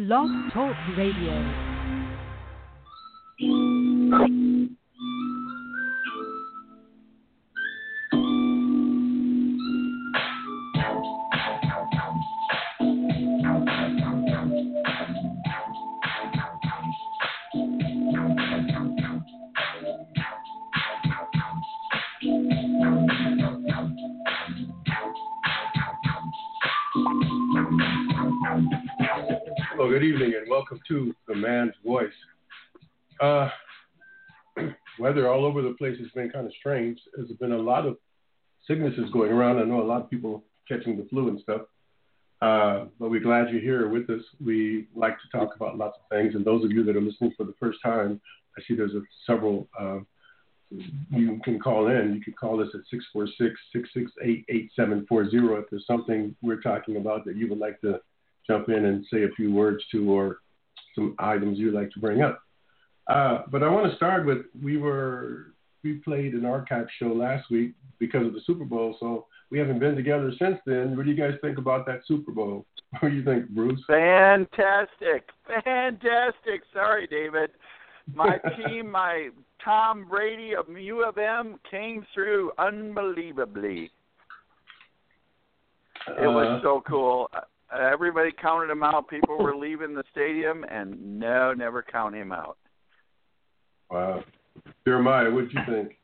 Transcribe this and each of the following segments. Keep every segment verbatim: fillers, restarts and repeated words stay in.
Blog Talk Radio. Well, good evening and welcome to The Man's Voice. Uh, weather all over the place has been kind of strange. There's been a lot of sicknesses going around. I know a lot of people catching the flu and stuff. Uh, but we're glad you're here with us. We like to talk about lots of things. And those of you that are listening for the first time, I see there's a, several. Uh, you can call in. You can call us at six four six, six six eight, eight seven four zero if there's something we're talking about that you would like to jump in and say a few words to, or some items you'd like to bring up. Uh, but I want to start with, we were, we played an archive show last week because of the Super Bowl, so we haven't been together since then. What do you guys think about that Super Bowl? What do you think, Bruce? Fantastic. Fantastic. Sorry, David. My team, my Tom Brady of U of M came through unbelievably. It was uh, so cool. Everybody counted him out. People were leaving the stadium, and no, never count him out. Wow. Jeremiah, what did you think?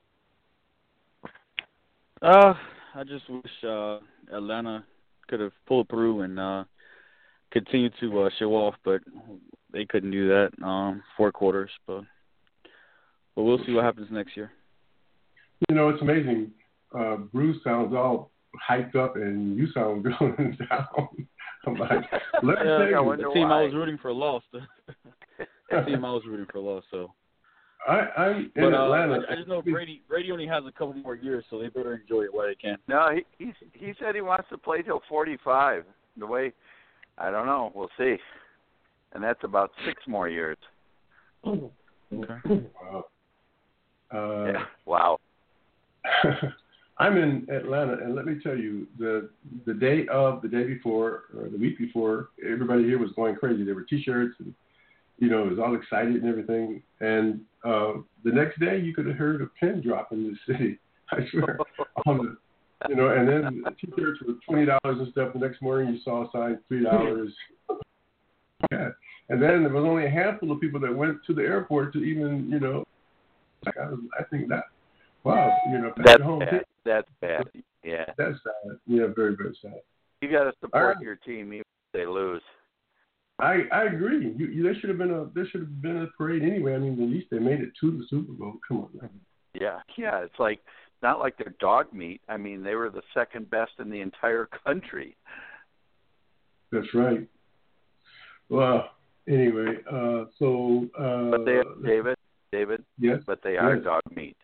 Uh, I just wish uh, Atlanta could have pulled through and uh, continued to uh, show off, but they couldn't do that. Um, four quarters, but but we'll see what happens next year. You know, it's amazing. Uh, Bruce sounds all hyped up, and you sound going down. I'm like, let me yeah, tell you. The team why. I was rooting for lost. The team I was rooting for lost. So. I, I'm in but, uh, Atlanta. I, I just know Brady. Brady only has a couple more years, so they better enjoy it while they can. No, he he, he said he wants to play till forty-five. The way, I don't know. We'll see. And that's about six more years. Okay. Wow. Uh, yeah. Wow. I'm in Atlanta, and let me tell you, the the day of, the day before, or the week before, everybody here was going crazy. There were T-shirts, and you know, it was all excited and everything. And uh, the next day, you could have heard a pin drop in the city. I swear. On the, you know, and then the T-shirts were twenty dollars and stuff. The next morning, you saw a sign three dollars. Yeah. And then there was only a handful of people that went to the airport to even, you know, like I, was, I think that. Wow, you know, that's home bad. Team. That's bad. Yeah, that's sad. Yeah, very, very sad. You got to support right. your team even if they lose. I I agree. You, you, there should have been a there should have been a parade anyway. I mean, at least they made it to the Super Bowl. Come on, man. Yeah, yeah. It's like not like they're dog meat. I mean, they were the second best in the entire country. That's right. Well, anyway, uh, so uh, but they, David, David. Yes. But they are yes. dog meat.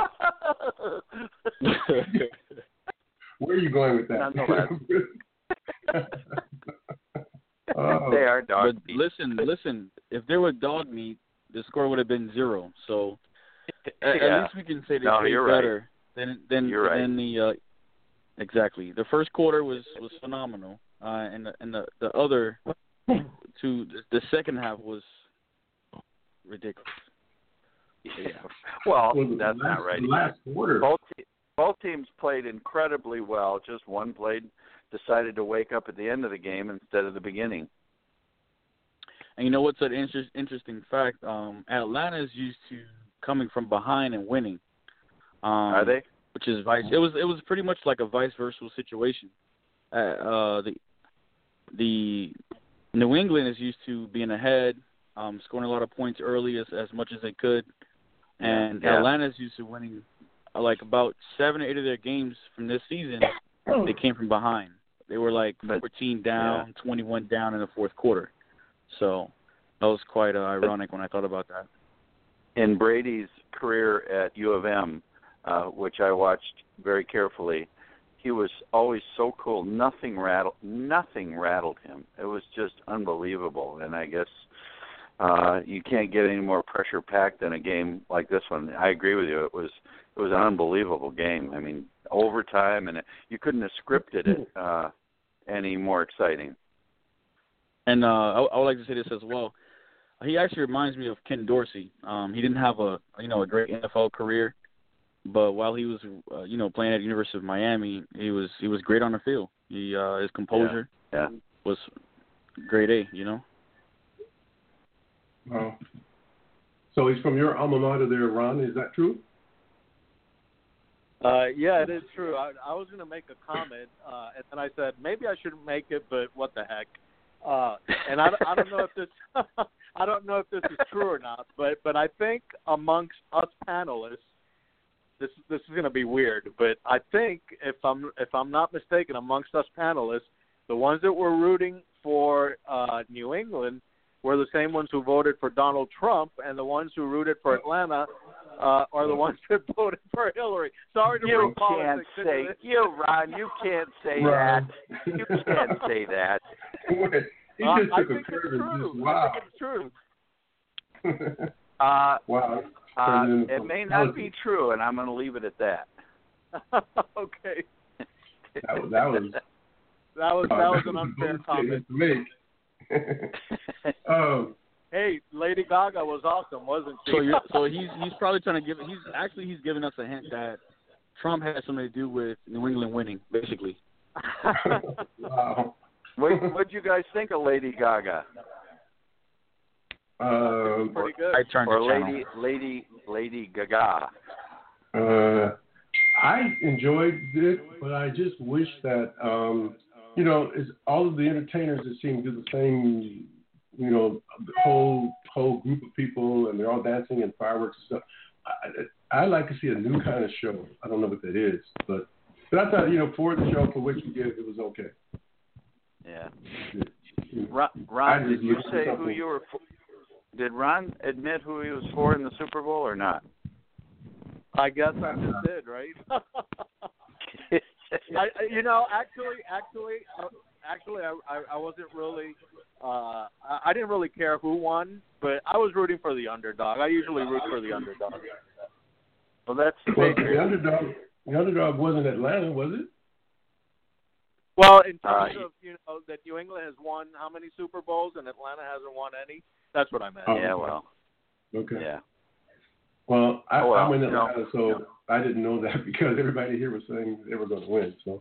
Where are you going with that? Nonetheless. oh. They are dog but meat. Listen, listen. If they were dog meat, the score would have been zero. So at, yeah. at least we can say they no, played you're better right. than than you're right. than the uh, exactly. The first quarter was, was phenomenal, uh, and the, and the the other two, the second half was ridiculous. Yeah. Well, well that's last, not right. Last quarter. Both both teams played incredibly well. Just one played decided to wake up at the end of the game instead of the beginning. And you know what's an inter- interesting fact? Um, Atlanta is used to coming from behind and winning. Um, Are they? Which is vice. It was it was pretty much like a vice versa situation. Uh, uh, the the New England is used to being ahead, um, scoring a lot of points early as as much as they could. And yeah. Atlanta's used to winning, uh, like about seven or eight of their games from this season, they came from behind. They were like fourteen down, yeah. twenty-one down in the fourth quarter. So that was quite uh, ironic when I thought about that. In Brady's career at U of M, uh, which I watched very carefully, he was always so cool. Nothing rattled, nothing rattled him. It was just unbelievable. And I guess Uh, you can't get any more pressure packed than a game like this one. I agree with you. It was it was an unbelievable game. I mean, overtime, and it, you couldn't have scripted it uh, any more exciting. And uh, I, I would like to say this as well. He actually reminds me of Ken Dorsey. Um, he didn't have a you know a great N F L career, but while he was uh, you know playing at the University of Miami, he was he was great on the field. He uh, his composure yeah. Yeah. was grade A. You know. Wow. So he's from your alma mater there, Ron. Is that true? Uh, yeah, it is true. I, I was going to make a comment, uh, and then I said maybe I shouldn't make it, but what the heck? Uh, and I, I don't know if this I don't know if this is true or not, but but I think amongst us panelists, this this is going to be weird, but I think if I'm if I'm not mistaken, amongst us panelists, the ones that were rooting for uh, New England were the same ones who voted for Donald Trump, and the ones who rooted for Atlanta uh, are the ones that voted for Hillary. Sorry to you bring can't politics say into this. you, Ron. You can't say Ron. that. You can't say that. He Uh, just I took think a it's curve and true. just, wow. I think it's true. Uh, Wow. uh, Turned into it may not politics. be true, and I'm going to leave it at that. Okay. That was that was That was that was an unfair bold comment. statement to make. um, Hey, Lady Gaga was awesome, wasn't she? So you're, so he's he's probably trying to give he's actually he's giving us a hint that Trump had something to do with New England winning, basically. wow. what what'd you guys think of Lady Gaga? Um, Pretty good. I turned Or the channel. Lady Lady Lady Gaga? Uh, I enjoyed it, but I just wish that um, you know, is all of the entertainers that seem to do the same, you know, the whole whole group of people, and they're all dancing and fireworks and stuff. I, I like to see a new kind of show. I don't know what that is, but but I thought, you know, for the show for which we did, it was okay. Yeah. It, it, Ron, Ron I did just you looked for say who something- you were for? Did Ron admit who he was for in the Super Bowl or not? I guess I just did, right? I, I, you know, actually, actually, uh, actually, I, I, I wasn't really. Uh, I, I didn't really care who won, but I was rooting for the underdog. I usually root for the underdog. Well, that's the Well, Patriots. the underdog, the underdog wasn't Atlanta, was it? Well, in terms Uh, of, you know, that New England has won how many Super Bowls and Atlanta hasn't won any, that's what I meant. Oh, Yeah, well, Okay. yeah. Well, I, Oh, well, I'm in you know, Atlanta, so I didn't know that because everybody here was saying they were going to win. So,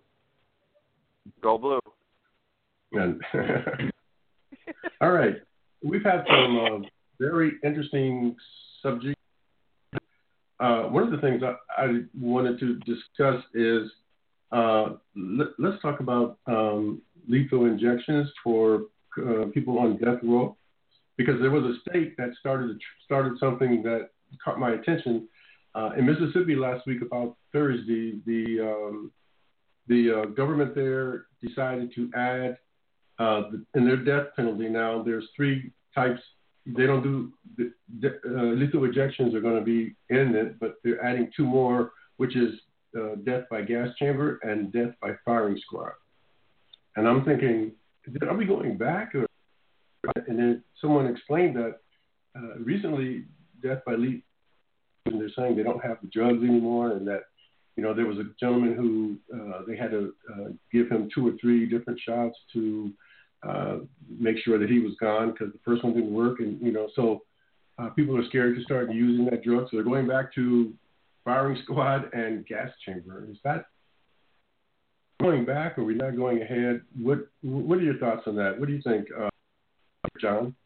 Go Blue. and all right, we've had some uh, very interesting subjects. Uh, one of the things I, I wanted to discuss is uh, let, let's talk about um, lethal injections for uh, people on death row, because there was a state that started started something that caught my attention. Uh, in Mississippi last week, about Thursday, the um, the uh, government there decided to add uh, the, in their death penalty. Now there's three types. They don't do the, the, uh, lethal injections are going to be in it, but they're adding two more, which is uh, death by gas chamber and death by firing squad. And I'm thinking, are we going back? Or, and then someone explained that uh, recently death by lethal, and they're saying they don't have the drugs anymore, and that, you know, there was a gentleman who uh, they had to uh, give him two or three different shots to uh, make sure that he was gone because the first one didn't work, and you know, so uh, people are scared to start using that drug, so they're going back to firing squad and gas chamber. Is that going back, or are we not going ahead? What What are your thoughts on that? What do you think, uh, John?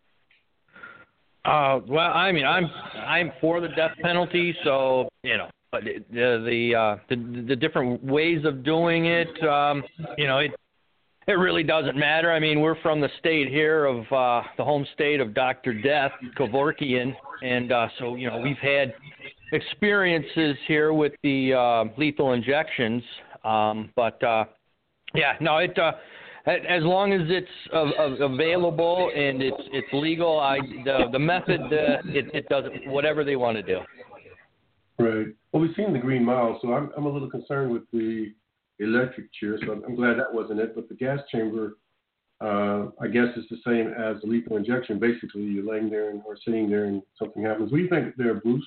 Uh, well, I mean, I'm I'm for the death penalty, so you know, but the the uh, the, the different ways of doing it, um, you know, it it really doesn't matter. I mean, we're from the state here of uh, the home state of Doctor Death, Kevorkian, and uh, so you know, we've had experiences here with the uh, lethal injections, um, but uh, yeah, no, it. Uh, As long as it's uh, available and it's it's legal, I the the method uh, it it doesn't whatever they want to do. Right. Well, we've seen the Green Mile, so I'm I'm a little concerned with the electric chair. So I'm, I'm glad that wasn't it. But the gas chamber, uh, I guess, is the same as the lethal injection. Basically, you're laying there and, or sitting there, and something happens. What do you think there, Bruce?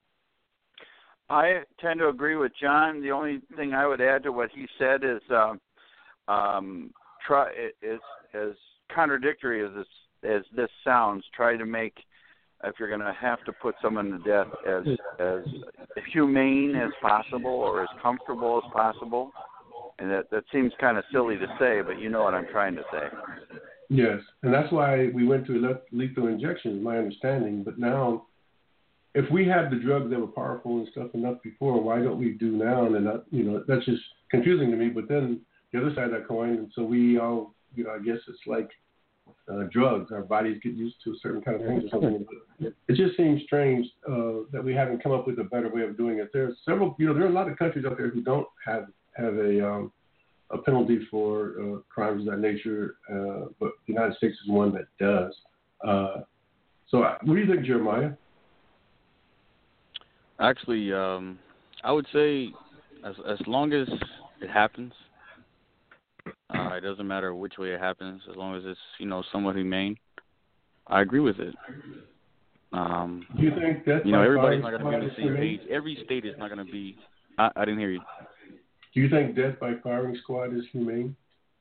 I tend to agree with John. The only thing I would add to what he said is. Uh, um, Try is as contradictory as this as this sounds, try to make, if you're going to have to put someone to death, as as humane as possible or as comfortable as possible. And that that seems kind of silly to say, but you know what I'm trying to say. Yes, and that's why we went to lethal injection, my understanding. But now, if we had the drugs that were powerful and stuff enough before, why don't we do now? And that, you know, that's just confusing to me. But then the other side of that coin, and so we all, you know, I guess it's like uh, drugs. Our bodies get used to certain kind of things or something. But it just seems strange uh, that we haven't come up with a better way of doing it. There are several, you know, there are a lot of countries out there who don't have have a um, a penalty for uh, crimes of that nature, uh, but the United States is one that does. Uh, so what do you think, Jeremiah? Actually, um, I would say as as long as it happens, uh, it doesn't matter which way it happens, as long as it's, you know, somewhat humane, I agree with it. Um, do you think that, you know, everybody's not going to be on the same page. Every state is not going to be. I, I didn't hear you. Do you think death by firing squad is humane?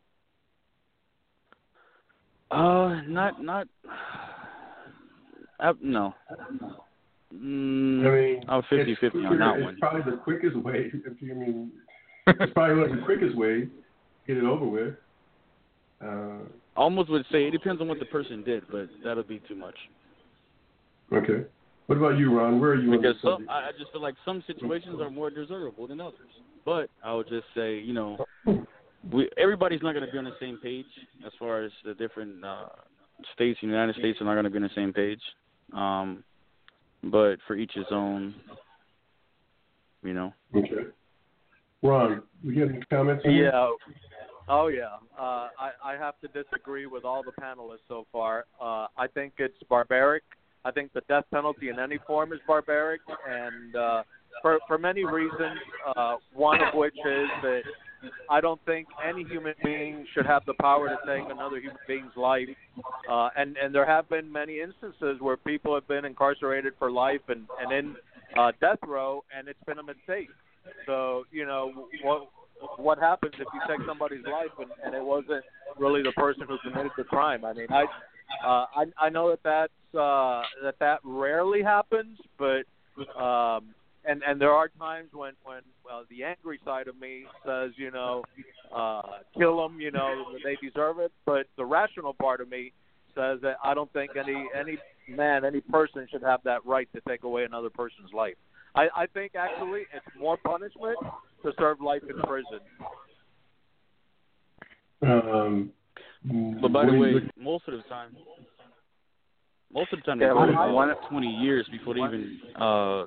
Uh, not, not, uh, no. Mm, I mean, I'm fifty-fifty on that it's one. It's probably the quickest way. If you I mean, it's probably one of the quickest way, get it over with. Uh, Almost would say it depends on what the person did, but that'll be too much. Okay. What about you, Ron? Where are you? Because some, I just feel like some situations are more desirable than others. But I would just say, you know, we everybody's not going to be on the same page as far as the different uh, states in the United States are not going to be on the same page. Um, but for each his own, you know. Okay. Ron, we have any comments? Yeah. Oh, yeah. Uh, I, I have to disagree with all the panelists so far. Uh, I think it's barbaric. I think the death penalty in any form is barbaric, and uh, for for many reasons, uh, one of which is that I don't think any human being should have the power to take another human being's life. Uh, and, and there have been many instances where people have been incarcerated for life and, and in uh, death row, and it's been a mistake. So, you know, what what happens if you take somebody's life and, and it wasn't really the person who committed the crime? I mean, I uh, I, I know that that's, uh, that that rarely happens, but um, and and there are times when when well, the angry side of me says, you know, uh, kill them, you know, they deserve it. But the rational part of me says that I don't think any any man, any person should have that right to take away another person's life. I, I think actually it's more punishment to serve life in prison. Um, but by the way, most of the time, most of the time they yeah, go one, about twenty years before they even uh,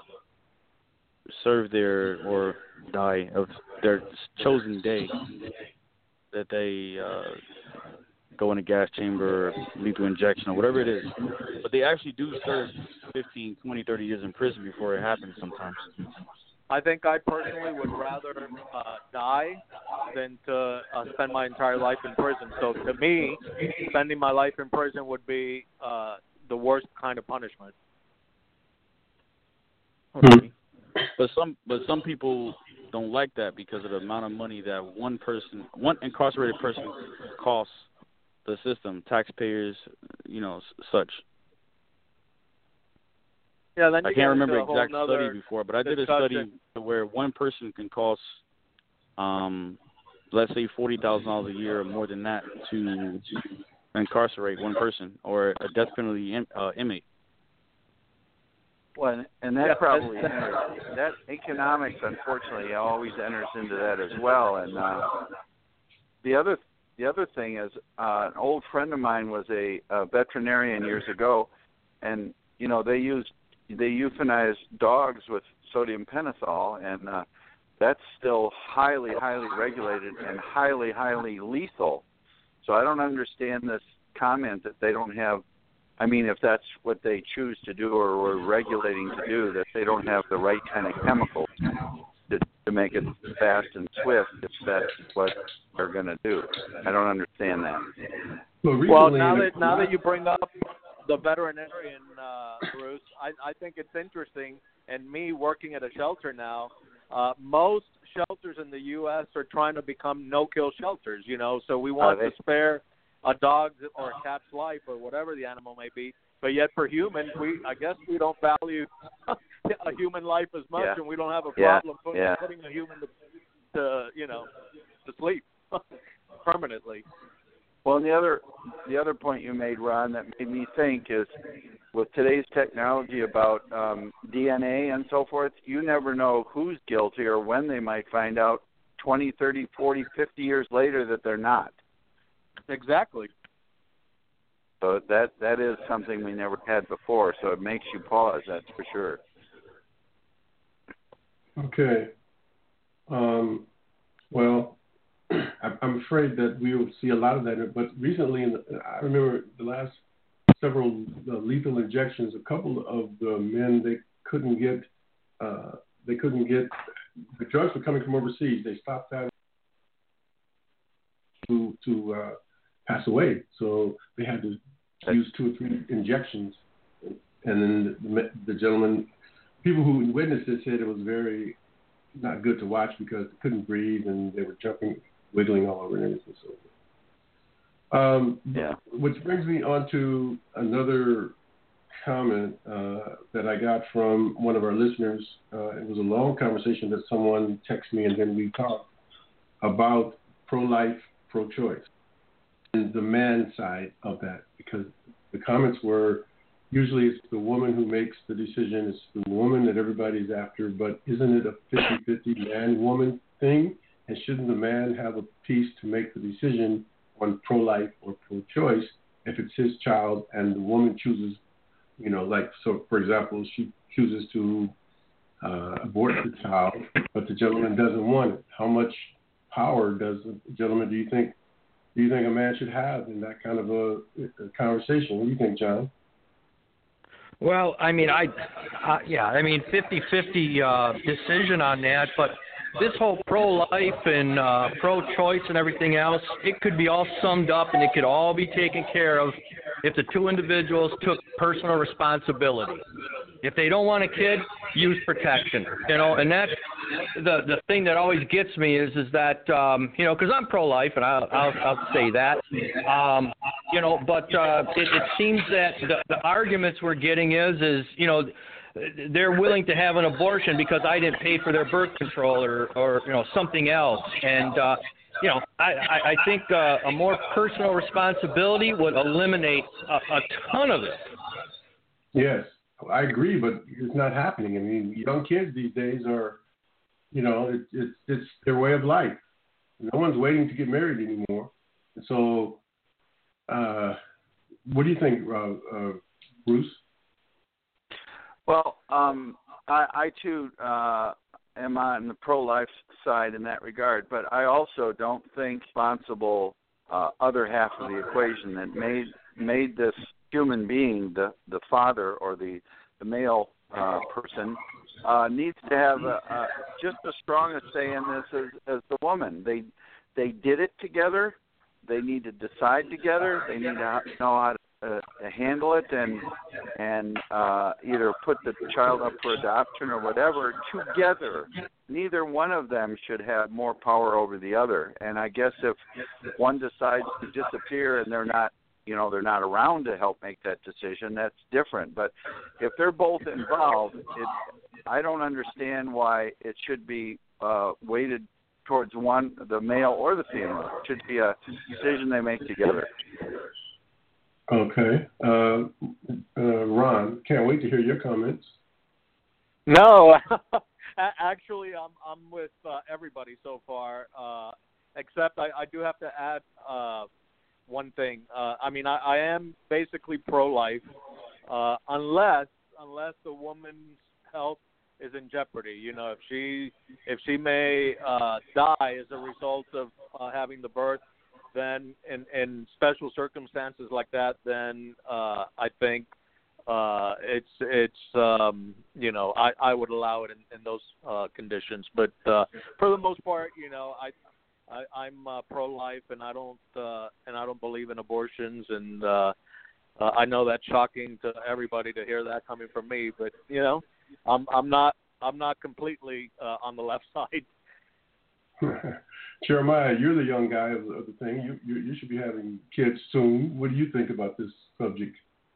serve their or die of their chosen day that they uh, go in a gas chamber or lethal injection or whatever it is. But they actually do serve fifteen, twenty, thirty years in prison before it happens sometimes. I think I personally would rather uh, die than to uh, spend my entire life in prison. So to me, spending my life in prison would be uh, the worst kind of punishment. Okay. But some but some people don't like that because of the amount of money that one person, one incarcerated person costs the system, taxpayers, you know, such. Yeah, then you I can't remember the exact study before, but I did a study where one person can cost, um, let's say forty thousand dollars a year or more than that to incarcerate one person or a death penalty in, uh, inmate. Well, and that yeah, probably enters, that economics, unfortunately, always enters into that as well. And uh, the other the other thing is, uh, an old friend of mine was a, a veterinarian years ago, and you know they used they euthanized dogs with sodium pentothal, and uh, that's still highly, highly regulated and highly, highly lethal. So I don't understand this comment that they don't have. I mean, if that's what they choose to do or we're regulating to do, that they don't have the right kind of chemicals to, to make it fast and swift if that's what they're going to do. I don't understand that. Well, well now that now that you bring up the veterinarian, uh, Bruce, I, I think it's interesting, and me working at a shelter now, uh, most shelters in the U S are trying to become no-kill shelters, you know, so we want oh, they... to spare a dog's or a cat's life or whatever the animal may be. But yet for humans, we I guess we don't value a human life as much, Yeah. and we don't have a Yeah. problem put, Yeah. putting a human to, to you know to sleep permanently. Well, and the other the other point you made, Ron, that made me think is with today's technology about um, D N A and so forth, you never know who's guilty or when they might find out twenty, thirty, forty, fifty years later that they're not. Exactly. So that that is something we never had before, so it makes you pause, that's for sure. Okay. Um, well, I'm afraid that we will see a lot of that. But recently, in the, I remember the last several uh, lethal injections. A couple of the men they couldn't get, uh, they couldn't get the drugs were coming from overseas. They stopped that to to uh, pass away. So they had to use two or three injections. And then the, the gentleman, people who witnessed it said it was very not good to watch because they couldn't breathe and they were jumping, wiggling all over and everything. So, um, yeah. Which brings me on to another comment uh, that I got from one of our listeners. Uh, it was a long conversation that someone texted me and then we talked about pro-life, pro-choice, and the man side of that, because the comments were, usually it's the woman who makes the decision, it's the woman that everybody's after, but isn't it a fifty-fifty man-woman thing? And shouldn't the man have a piece to make the decision on pro-life or pro-choice if it's his child and the woman chooses, you know, like, so for example, she chooses to uh, abort the child, but the gentleman doesn't want it. How much power does the gentleman, do you think, do you think a man should have in that kind of a, a conversation? What do you think, John? Well, I mean, I, uh, yeah, I mean, fifty-fifty uh, decision on that, but this whole pro-life and uh, pro-choice and everything else, it could be all summed up and it could all be taken care of if the two individuals took personal responsibility. If they don't want a kid, use protection, you know, and that's the the thing that always gets me is is that, um, you know, because I'm pro-life and I'll, I'll, I'll say that, um, you know, but uh, it, it seems that the, the arguments we're getting is, is, you know, they're willing to have an abortion because I didn't pay for their birth control or, or you know, something else. And, uh, you know, I, I, I think uh, a more personal responsibility would eliminate a, a ton of it. Yes, I agree, but it's not happening. I mean, young kids these days are, you know, it, it's it's their way of life. No one's waiting to get married anymore. So, uh, what do you think, uh, uh, Bruce? Well, um, I, I too uh, am on the pro-life side in that regard, but I also don't think responsible uh, other half of the equation that made made this human being, the the father or the the male uh, person, uh, needs to have a, a, just as strong a say in this as, as the woman. They they did it together. They need to decide together. They need to know how to Uh, handle it and and uh, either put the child up for adoption or whatever together. Neither one of them should have more power over the other. And I guess if one decides to disappear and they're not, you know, they're not around to help make that decision, that's different. But if they're both involved, it, I don't understand why it should be uh, weighted towards one, the male or the female. It should be a decision they make together. Okay. Uh, uh, Ron, can't wait to hear your comments. No, actually, I'm I'm with uh, everybody so far, uh, except I, I do have to add uh, one thing. Uh, I mean, I, I am basically pro-life, uh, unless unless the woman's health is in jeopardy. You know, if she if she may uh, die as a result of uh, having the birth, then in, in special circumstances like that, then uh, I think uh, it's it's um, you know I, I would allow it in, in those uh, conditions. But uh, for the most part, you know I, I I'm uh, pro-life and I don't uh, and I don't believe in abortions, and uh, uh, I know that's shocking to everybody to hear that coming from me. But you know I'm I'm not I'm not completely uh, on the left side. Jeremiah, you're the young guy of, of the thing. You, you you should be having kids soon. What do you think about this subject?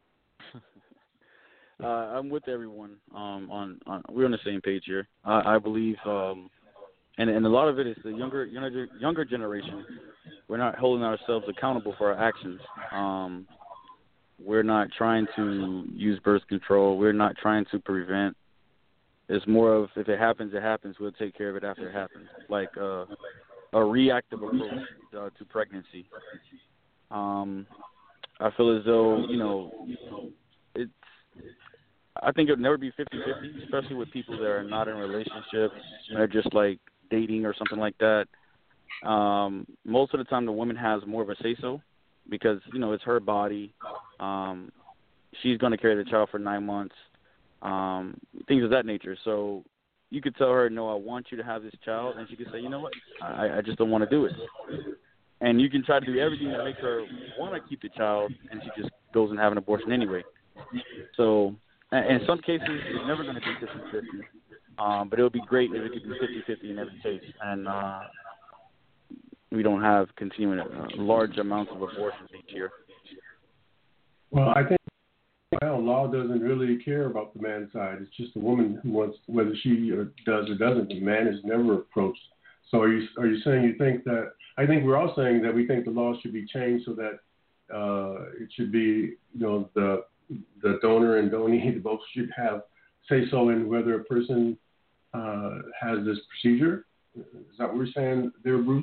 uh, I'm with everyone. Um, on, on we're on the same page here. I, I believe, um, and and a lot of it is the younger younger younger generation. We're not holding ourselves accountable for our actions. Um, we're not trying to use birth control. We're not trying to prevent. It's more of if it happens, it happens. We'll take care of it after it happens. Like. Uh, a reactive approach uh, to pregnancy. Um, I feel as though, you know, it's, I think it would never be fifty-fifty, especially with people that are not in relationships. They're just like dating or something like that. Um, most of the time the woman has more of a say-so because, you know, it's her body. Um, she's going to carry the child for nine months, um, things of that nature. So, you could tell her, no, I want you to have this child, and she could say, you know what, I, I just don't want to do it. And you can try to do everything to make her want to keep the child, and she just goes and have an abortion anyway. So in some cases, it's never going to be fifty-fifty, um, but it would be great if it could be fifty-fifty in every case, and uh, we don't have continuing uh, large amounts of abortions each year. Well, I think well, law doesn't really care about the man's side. It's just the woman who wants, whether she or does or doesn't. The man is never approached. So are you are you saying you think that? I think we're all saying that we think the law should be changed so that uh, it should be, you know, the the donor and donee both should have say so in whether a person uh, has this procedure. Is that what we're saying there, Bruce?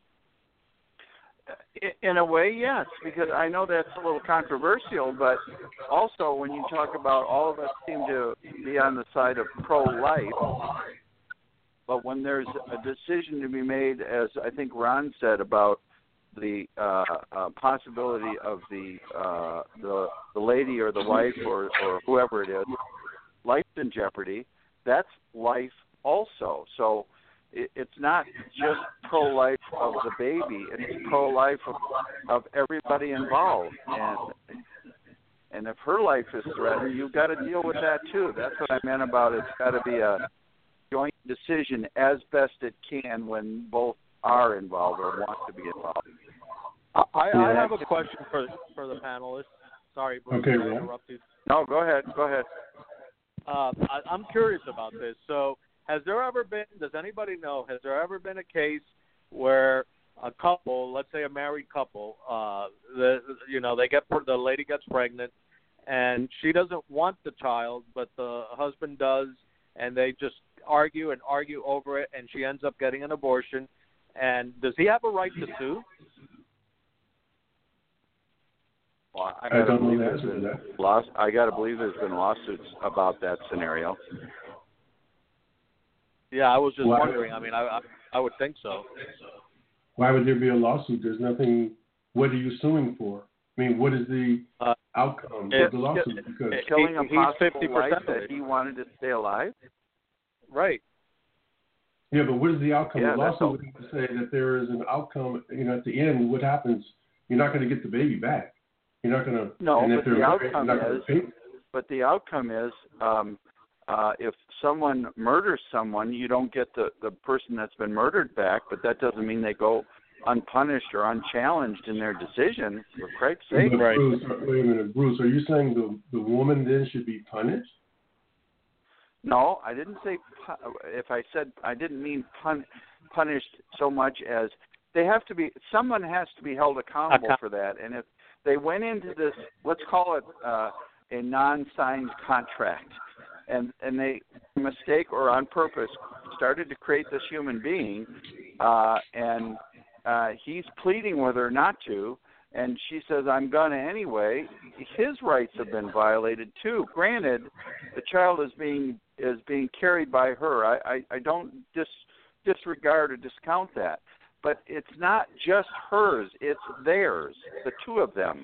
In a way, yes, because I know that's a little controversial, but also when you talk about all of us seem to be on the side of pro-life, but when there's a decision to be made, as I think Ron said, about the uh, uh, possibility of the, uh, the the lady or the wife or, or whoever it is, life in jeopardy, that's life also. So it's not just pro-life of the baby; it's pro-life of, of everybody involved. And and if her life is threatened, you've got to deal with that too. That's what I meant about it's got to be a joint decision as best it can when both are involved or want to be involved. I, I have a question for for the panelists. Sorry, Bruce, okay, I interrupted. No, go ahead. Go ahead. Uh, I, I'm curious about this. So. Has there ever been, does anybody know, has there ever been a case where a couple, let's say a married couple, uh, the you know, they get, the lady gets pregnant and she doesn't want the child, but the husband does, and they just argue and argue over it, and she ends up getting an abortion, and does he have a right to sue? Well, I, I gotta don't believe know the there's answer to been that. loss, I got to believe there's been lawsuits about that scenario. Yeah, I was just Why? wondering. I mean, I, I I would think so. Why would there be a lawsuit? There's nothing. What are you suing for? I mean, what is the uh, outcome it, of the lawsuit? It, because it, Killing a he's possible fifty life percent that he wanted to stay alive? Right. yeah, but what is the outcome? Yeah, the that's lawsuit would have to say that there is an outcome. You know, at the end, what happens? You're not going to get the baby back. You're not going to. No, and if but the they're married, outcome you're not gonna is. pay. But the outcome is, um, uh, if someone murders someone, you don't get the, the person that's been murdered back, but that doesn't mean they go unpunished or unchallenged in their decision, for Christ's sake. But Right. Bruce, wait a minute, Bruce. Are you saying the the woman then should be punished? No, I didn't say, pu- if I said, I didn't mean pun, punished so much as they have to be, someone has to be held accountable for that. And if they went into this, let's call it uh, a non-signed contract, and and they, mistake or on purpose, started to create this human being, uh, and uh, he's pleading with her not to, and she says, I'm going to anyway, his rights have been violated too. Granted, the child is being is being carried by her. I, I, I don't dis, disregard or discount that. But it's not just hers, it's theirs, the two of them.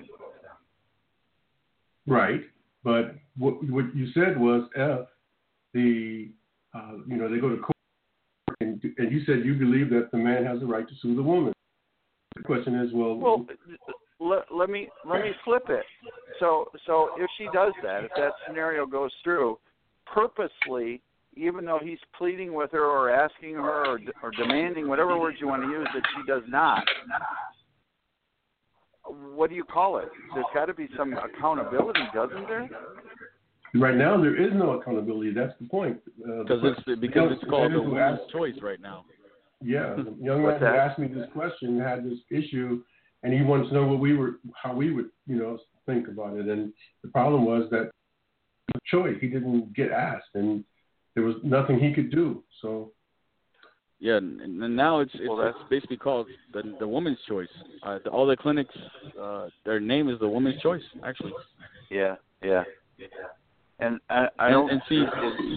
Right. But what what you said was if the uh, you know they go to court and, and you said you believe that the man has the right to sue the woman. The question is, well, Well, let, let me let me flip it. So so if she does that, if that scenario goes through, purposely even though he's pleading with her or asking her or, or demanding, whatever words you want to use, that she does not, what do you call it? There's got to be some accountability, doesn't there? Right now, there is no accountability. That's the point. Uh, because it's because it's called the woman's choice right now. Yeah, the young man who asked me this question had this issue, and he wants to know what we were, how we would, you know, think about it. And the problem was that choice. He didn't get asked, and there was nothing he could do. So. Yeah, and, and now it's it's, well, it's basically called the the woman's choice. Uh, the, all the clinics, uh, their name is the woman's choice, actually. Yeah, yeah. And I, I and, don't and see.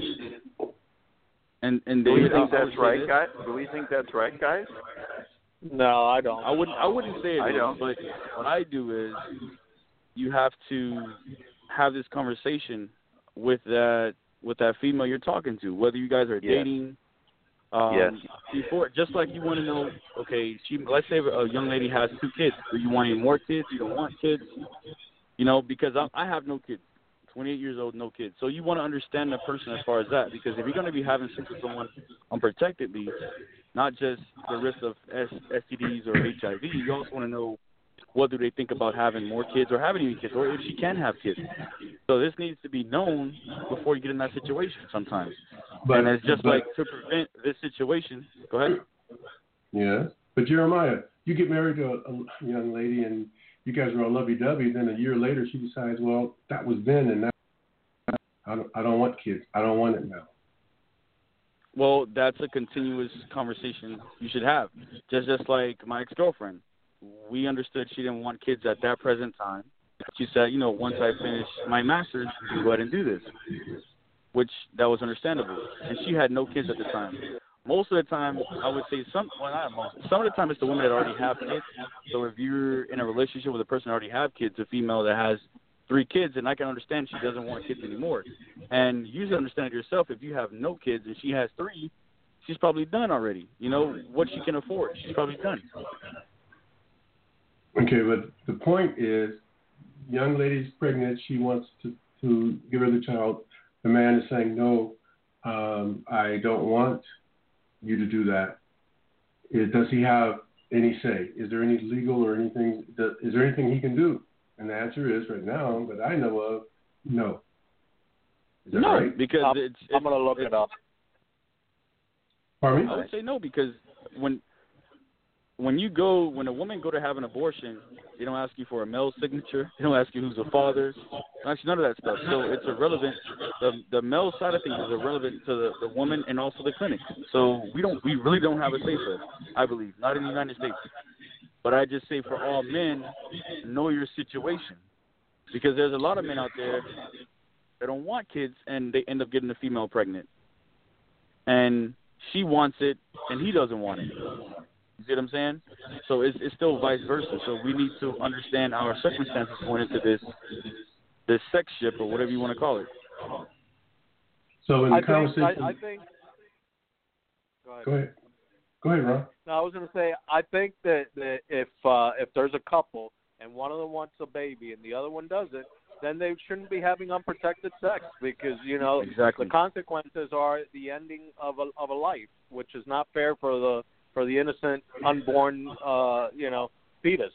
And and do we David, think I, that's I right, this. guys? Do we think that's right, guys? No, I don't. I wouldn't. I wouldn't say it. I is, don't. But what I do is, you have to have this conversation with that with that female you're talking to, whether you guys are Yes. dating. Um, Yes. Before, just like you want to know, okay, she. Let's say a young lady has two kids. Do you want any more kids? You don't want kids. You know, because I, I have no kids. twenty-eight years old, no kids. So you want to understand the person as far as that, because if you're going to be having sex with someone unprotectedly, not just the risk of S T Ds or H I V, you also want to know what do they think about having more kids or having any kids, or if she can have kids. So this needs to be known before you get in that situation sometimes. But, and it's just but, like to prevent this situation. Go ahead. Yeah. But Jeremiah, you get married to a, a young lady and you guys are all lovey-dovey, then a year later she decides, well, that was then and now I don't, I don't want kids. I don't want it now. Well, that's a continuous conversation you should have. Just just like my ex-girlfriend. We understood she didn't want kids at that present time. She said, you know, once I finish my master's, we can go ahead and do this, which that was understandable. And she had no kids at the time. Most of the time, I would say some, well, not most, some of the time it's the women that already have kids. So if you're in a relationship with a person that already have kids, a female that has three kids, and I can understand she doesn't want kids anymore. And you should understand it yourself. If you have no kids and she has three, she's probably done already. You know, what she can afford, she's probably done. Okay, but the point is, young lady's pregnant. She wants to, to give her the child. The man is saying, no, um, I don't want you to do that. It, does he have any say? Is there any legal or anything? Does, is there anything he can do? And the answer is, right now, that I know of, no. Is that no, right? because I'm, it's, it's. I'm going to look it's, it up. Pardon me? I would say no, because when when you go, when a woman go to have an abortion, they don't ask you for a male signature. They don't ask you who's the father. Actually, none of that stuff. So it's irrelevant. The the male side of things is irrelevant to the, the woman and also the clinic. So we don't, we really don't have a say for it, I believe, not in the United States. But I just say for all men, know your situation, because there's a lot of men out there that don't want kids and they end up getting a female pregnant, and she wants it and he doesn't want it. You see what I'm saying? So it's it's still vice versa. So we need to understand our circumstances going into this this sex ship or whatever you want to call it. So in the I think, conversation, I, I think. Go ahead. go ahead, go ahead, Ron. No, I was going to say, I think that, that if uh, if there's a couple and one of them wants a baby and the other one doesn't, then they shouldn't be having unprotected sex, because, you know, Exactly. the consequences are the ending of a of a life, which is not fair for the for the innocent unborn uh, you know, fetus.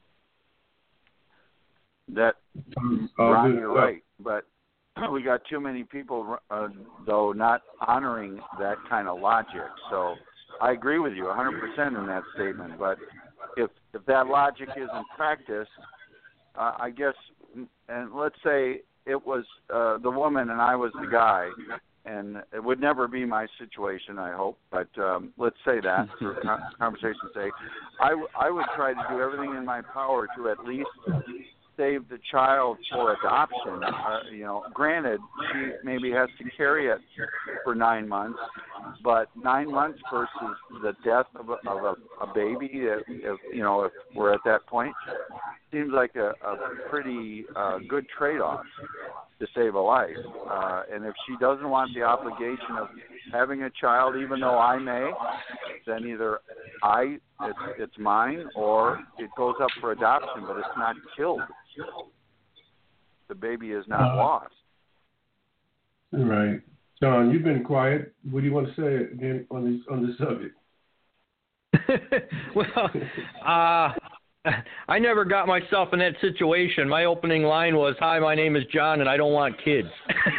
That, Uh, Ron, good. you're right. But we got too many people, uh, though, not honoring that kind of logic. So I agree with you one hundred percent in that statement. But if if that logic isn't practiced, uh, I guess, and let's say it was uh, the woman and I was the guy, and it would never be my situation, I hope, but um, let's say that for conversation's sake, I, w- I would try to do everything in my power to at least save the child for adoption. Uh, you know, granted, she maybe has to carry it for nine months, but nine months versus the death of a, of a, a baby, if, if you know, if we're at that point, seems like a, a pretty uh, good trade-off to save a life. Uh, and if she doesn't want the obligation of having a child, even though I may, then either I, it's, it's mine, or it goes up for adoption, but it's not killed. The baby is not Uh, lost. Right. John, you've been quiet. What do you want to say again on this on this subject? Well, uh, I never got myself in that situation. My opening line was, "Hi, my name is John, and I don't want kids."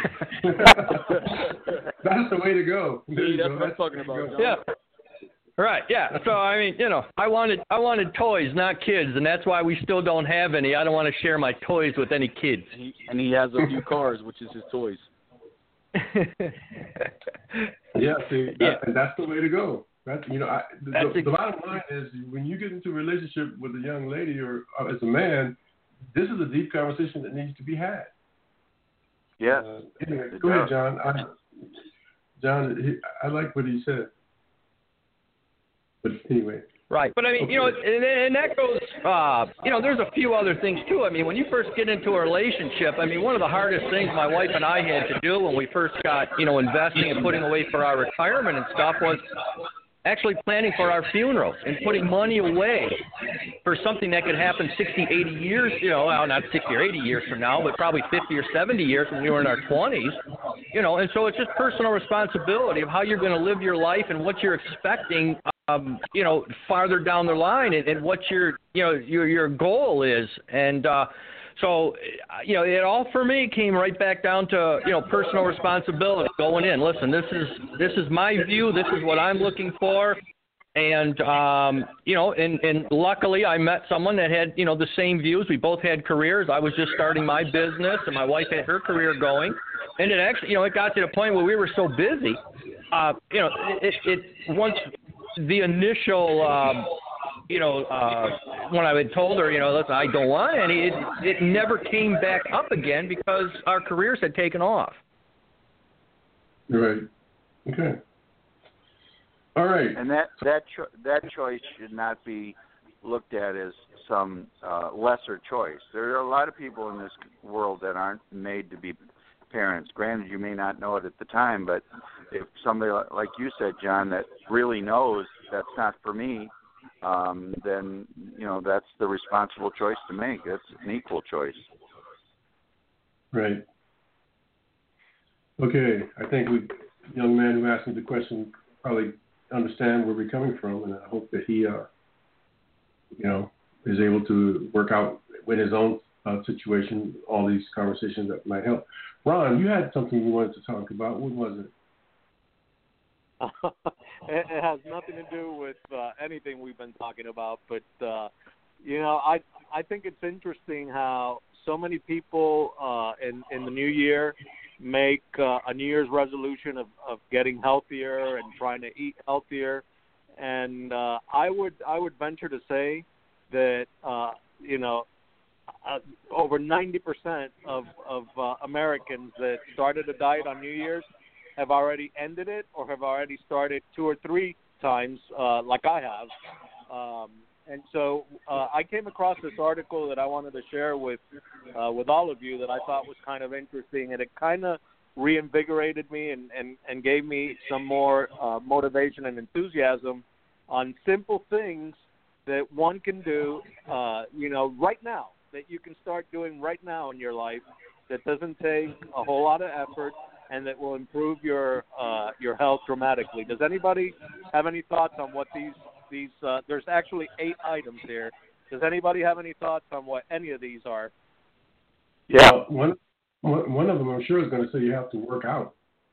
That's the way to go. There you That's go. what I'm talking about, John. Yeah. Right, yeah. So I mean, you know, I wanted I wanted toys, not kids, and that's why we still don't have any. I don't want to share my toys with any kids. And he, and he has a few cars, which is his toys. Yeah, see, that, Yeah. and that's the way to go. That's you know, I, the, That's the, ex- the bottom line is when you get into a relationship with a young lady or, or as a man, this is a deep conversation that needs to be had. Yes. Uh, anyway, it go ahead, does. John. I, John, he, I like what he said. But anyway. Right, but I mean, you know, and, and that goes, uh, you know, there's a few other things too. I mean, when you first get into a relationship, I mean, one of the hardest things my wife and I had to do when we first got, you know, investing and putting away for our retirement and stuff was actually planning for our funeral and putting money away for something that could happen sixty, eighty years, you know, well, not sixty or eighty years from now, but probably fifty or seventy years when we were in our twenties, you know, and so it's just personal responsibility of how you're going to live your life and what you're expecting, um, you know, farther down the line and, and what your, you know, your, your goal is. And, uh, So, you know, it all for me came right back down to, you know, personal responsibility going in. Listen, this is this is my view. This is what I'm looking for. And, um, you know, and, and luckily I met someone that had, you know, the same views. We both had careers. I was just starting my business and my wife had her career going. And it actually, you know, it got to the point where we were so busy, uh, you know, it, it once the initial, um, you know, uh, when I had told her, you know, listen, I don't want any, it, it never came back up again because our careers had taken off. Right. Okay. All right. And that that cho- that choice should not be looked at as some uh, lesser choice. There are a lot of people in this world that aren't made to be parents. Granted, you may not know it at the time, but if somebody like you said, John, that really knows that's not for me, um, then, you know, that's the responsible choice to make. It's an equal choice. Right. Okay. I think we, young man who asked me the question probably understand where we're coming from, and I hope that he, uh, you know, is able to work out in his own uh, situation all these conversations that might help. Ron, you had something you wanted to talk about. What was it? it, it has nothing to do with uh, anything we've been talking about, but uh, you know, I I think it's interesting how so many people uh, in in the new year make uh, a New Year's resolution of, of getting healthier and trying to eat healthier, and uh, I would I would venture to say that uh, you know uh, over ninety percent of of uh, Americans that started a diet on New Year's have already ended it or have already started two or three times, uh, like I have. Um, and so uh, I came across this article that I wanted to share with uh, with all of you that I thought was kind of interesting, and it kind of reinvigorated me and, and, and gave me some more uh, motivation and enthusiasm on simple things that one can do, uh, you know, right now, that you can start doing right now in your life that doesn't take a whole lot of effort and that will improve your uh, your health dramatically. Does anybody have any thoughts on what these these? Uh, there's actually eight items here. Does anybody have any thoughts on what any of these are? Yeah. Well, one, one of them I'm sure is going to say you have to work out.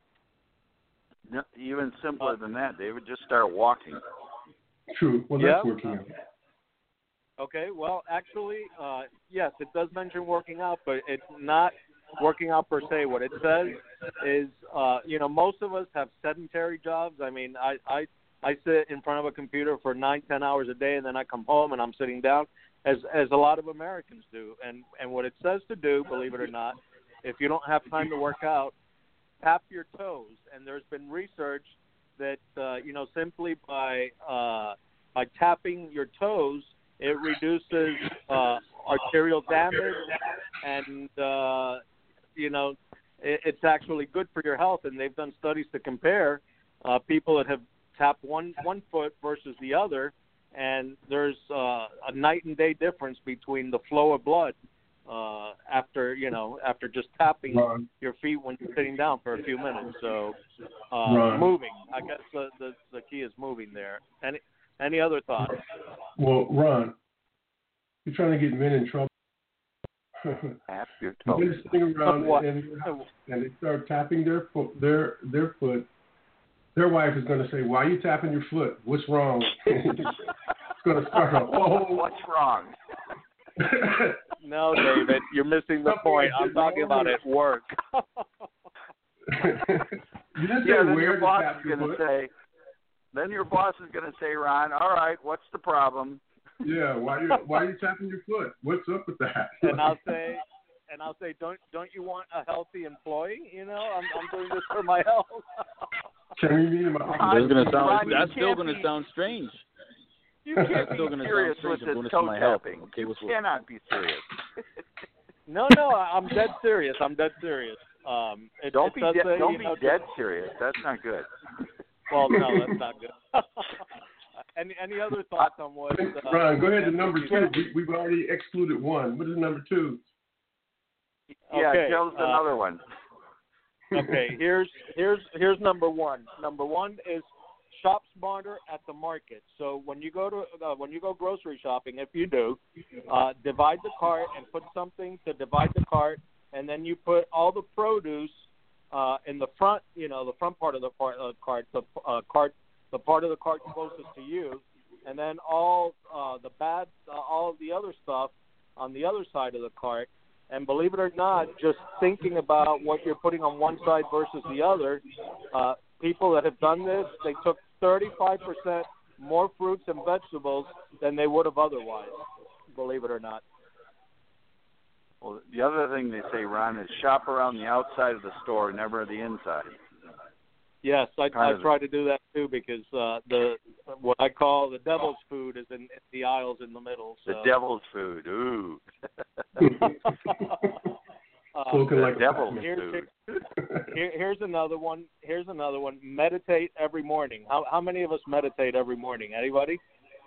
No, even simpler than that, David, just start walking. True. Well, Yeah. that's working out. Okay, well, actually, uh, yes, it does mention working out, but it's not working out per se. What it says is, uh, you know, most of us have sedentary jobs. I mean, I, I I sit in front of a computer for nine, ten hours a day, and then I come home and I'm sitting down, as as a lot of Americans do. And and what it says to do, believe it or not, if you don't have time to work out, tap your toes. And there's been research that uh, you know, simply by uh, by tapping your toes, it reduces uh, arterial damage, and uh, you know, it, it's actually good for your health. And they've done studies to compare uh, people that have tapped one one foot versus the other, and there's uh, a night and day difference between the flow of blood uh, after you know after just tapping Ron. your feet when you're sitting down for a few minutes. So uh, Ron. moving, I guess the, the the key is moving there. Any any other thoughts? Well, Ron, you're trying to get men in trouble. Tap your When toes. they're sitting around What? and, and they start tapping their foot, their their foot, their wife is going to say, "Why are you tapping your foot? What's wrong?" It's going to start off. Oh, What's wrong? No, David, you're missing the point. I'm talking about at work. You didn't say Yeah, then where your to boss tap is your going to foot. say, then your boss is going to say, Ron, all right, what's the problem? Yeah, why you why are you tapping your foot? What's up with that? And I'll say, and I'll say, don't don't you want a healthy employee? You know, I'm I'm doing this for my health. Can we meet in my Ron, office? That's gonna sound. Ron, you That's still can't gonna be- sound strange. You can't That's be still gonna sound serious strange. with I'm doing this this for toe my health. tapping. Okay, what's You what? cannot be serious. No, no, I'm dead serious. I'm dead serious. Um, it, Don't it be does de- say, don't you be know, dead serious. That's not good. Well, no, that's not good. any any other thoughts on what? Uh, Ron, go ahead to number you two. said? We, we've already excluded one. What is number two? Yeah, Okay, tell us uh, another one. Okay, here's here's here's number one. Number one is shop smarter at the market. So when you go to uh, when you go grocery shopping, if you do, uh, divide the cart and put something to divide the cart, and then you put all the produce uh, in the front. You know, the front part of the part, uh, cart, the uh, cart, the part of the cart closest to you, and then all uh, the bad, uh, all of the other stuff on the other side of the cart. And believe it or not, just thinking about what you're putting on one side versus the other, uh, people that have done this, they took thirty-five percent more fruits and vegetables than they would have otherwise, believe it or not. Well, the other thing they say, Ron, is shop around the outside of the store, never the inside. Yes, I, Kind I of- try to do that too because uh, the what I call the devil's food is in, in the aisles in the middle. So. The devil's food. Ooh. Um, Spoken like the devil's here's, food. Here, here's another one. Here's another one. Meditate every morning. How how many of us meditate every morning? Anybody?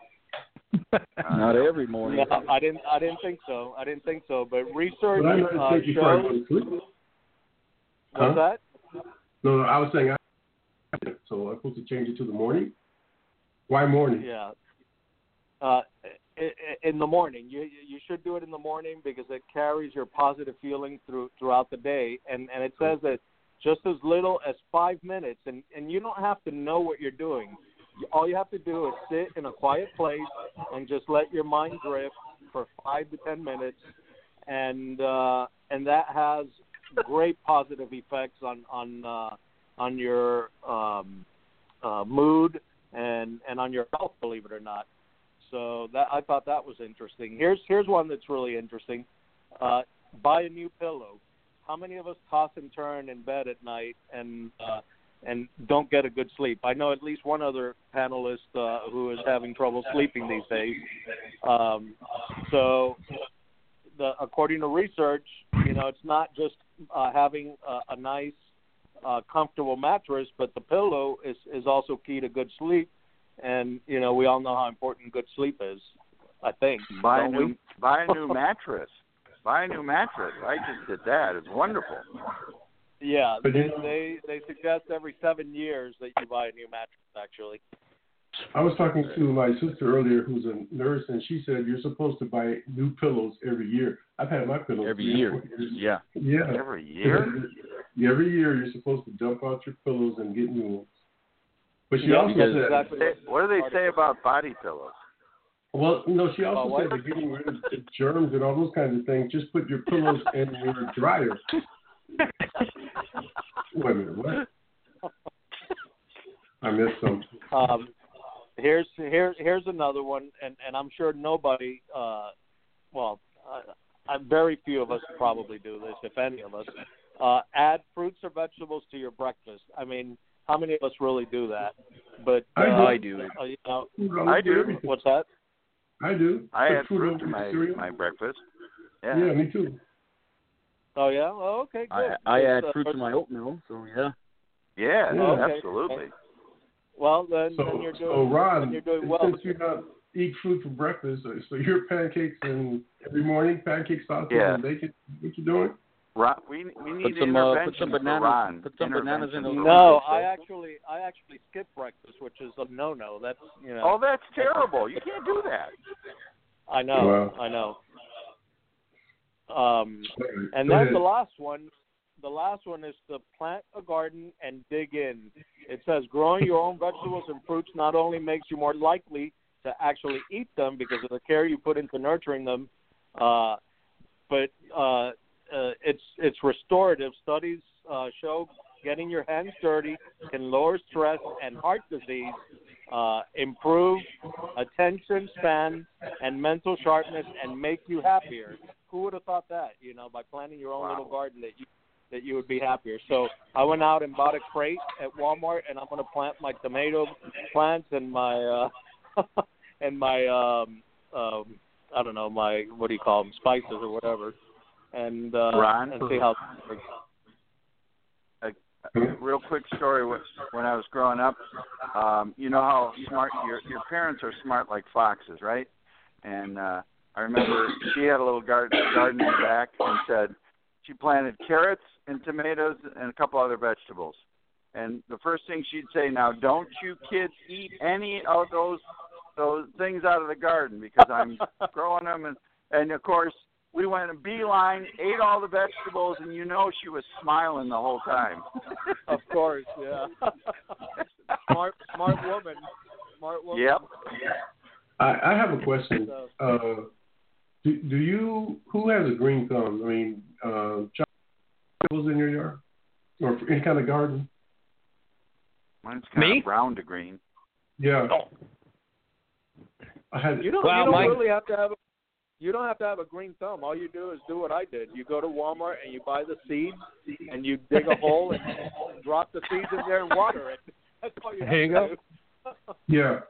Not every morning. No, I didn't. I didn't think so. I didn't think so. But research But I'm not uh, thinking before I go shows. to sleep. What's Huh? that? No, no, I was saying, I, so I'm supposed to change it to the morning? Why morning? Yeah. Uh, i- i- in the morning, you you should do it in the morning because it carries your positive feeling through throughout the day, and and it says that just as little as five minutes, and and you don't have to know what you're doing. All you have to do is sit in a quiet place and just let your mind drift for five to ten minutes, and uh, and that has great positive effects on on uh, on your um, uh, mood and and on your health, believe it or not. So that I thought that was interesting. Here's here's one that's really interesting. Uh, buy a new pillow. How many of us toss and turn in bed at night and uh, and don't get a good sleep? I know at least one other panelist uh, who is having trouble sleeping these days. Um, so, the, according to research, you know, it's not just uh, having a, a nice, uh, comfortable mattress, but the pillow is, is also key to good sleep. And, you know, we all know how important good sleep is, I think. Buy a don't new we? buy a new mattress. Buy a new mattress. I just did that. It's wonderful. Yeah, But they, you know- they they suggest every seven years that you buy a new mattress, actually. I was talking to my sister earlier who's a nurse, and she said you're supposed to buy new pillows every year. I've had my pillows Every three year. or four years. Yeah. Yeah. Every year? Every year you're supposed to dump out your pillows and get new ones. But she Yeah, also because- said, exactly. They- what do they say about body pillows? well, no, she also About what? said that getting rid of germs and all those kinds of things, just put your pillows in your dryer. Wait a minute, what? I missed something. Um, here's here here's another one, and, and I'm sure nobody, uh, well, uh, uh, very few of us probably do this, if any of us. Uh, add fruits or vegetables to your breakfast. I mean, how many of us really do that? But uh, I I do it. uh, you know, I do. what's that? I do. I Put add fruit over to your my cereal. my breakfast. Yeah. Yeah, me too. Oh yeah. Oh, okay. Good. I, I add It's, uh, fruit to my oatmeal, so yeah. Yeah, Yeah. Okay. absolutely. Well, then, So, then you're doing so Ron, then you're doing since well. you're not eat fruit for breakfast. So, so your pancakes and every morning, pancakes, sausage, Yeah. and bacon. What you doing? Ron, we we need Put some, uh, intervention put some for bananas. Ron. Put some bananas in those. Intervention. No, I actually I actually skip breakfast, which is a no-no. That's you know. Oh, that's terrible. You can't do that. I know. Wow. I know. Um, and Go then ahead. the last one, the last one is to plant a garden and dig in. It says growing your own vegetables and fruits not only makes you more likely to actually eat them because of the care you put into nurturing them, uh, but uh, uh, it's it's restorative. Studies uh, show getting your hands dirty can lower stress and heart disease, uh, improve attention span and mental sharpness, and make you happier. Who would have thought that? You know, by planting your own Wow. little garden, that you that you would be happier. So I went out and bought a crate at Walmart, and I'm going to plant my tomato plants and my uh, and my um, um, I don't know my what do you call them spices or whatever, and uh, Ron? and see how. A, a real quick story. When I was growing up, um, you know how smart your your parents are smart like foxes, right? And uh, I remember she had a little garden garden in the back and said she planted carrots and tomatoes and a couple other vegetables. And the first thing she'd say, now don't you kids eat any of those those things out of the garden because I'm growing them. And, and, of course, we went a beeline, ate all the vegetables, and you know she was smiling the whole time. Of course, yeah. smart, smart woman. Smart woman. Yep. I, I have a question. So, Uh, do, do you, who has a green thumb? I mean, uh, vegetables in your yard? Or any kind of garden? Mine's kind Me? of brown to green. Yeah. Oh. I had, you don't, Well, you don't my- really have to have a you don't have to have a green thumb. All you do is do what I did. You go to Walmart and you buy the seeds, and you dig a hole and drop the seeds in there and water it. That's all you have There you to go. do. yeah.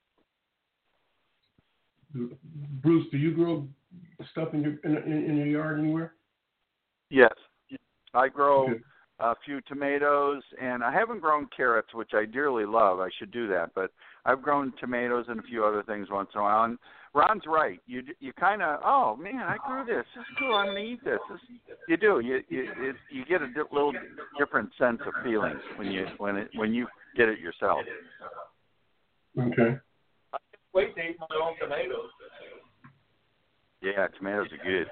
Bruce, do you grow stuff in your in, in, in your yard anywhere? Yes. I grow Okay. a few tomatoes, and I haven't grown carrots, which I dearly love. I should do that. But I've grown tomatoes and a few other things once in a while. And Ron's right. You you kind of, oh, man, I grew this. This is cool. I'm going to eat this. this. You do. You you it, you get a di- little different sense of feeling when you when it when you get it yourself. Okay. Wait to eat my own tomatoes. Yeah, tomatoes are good.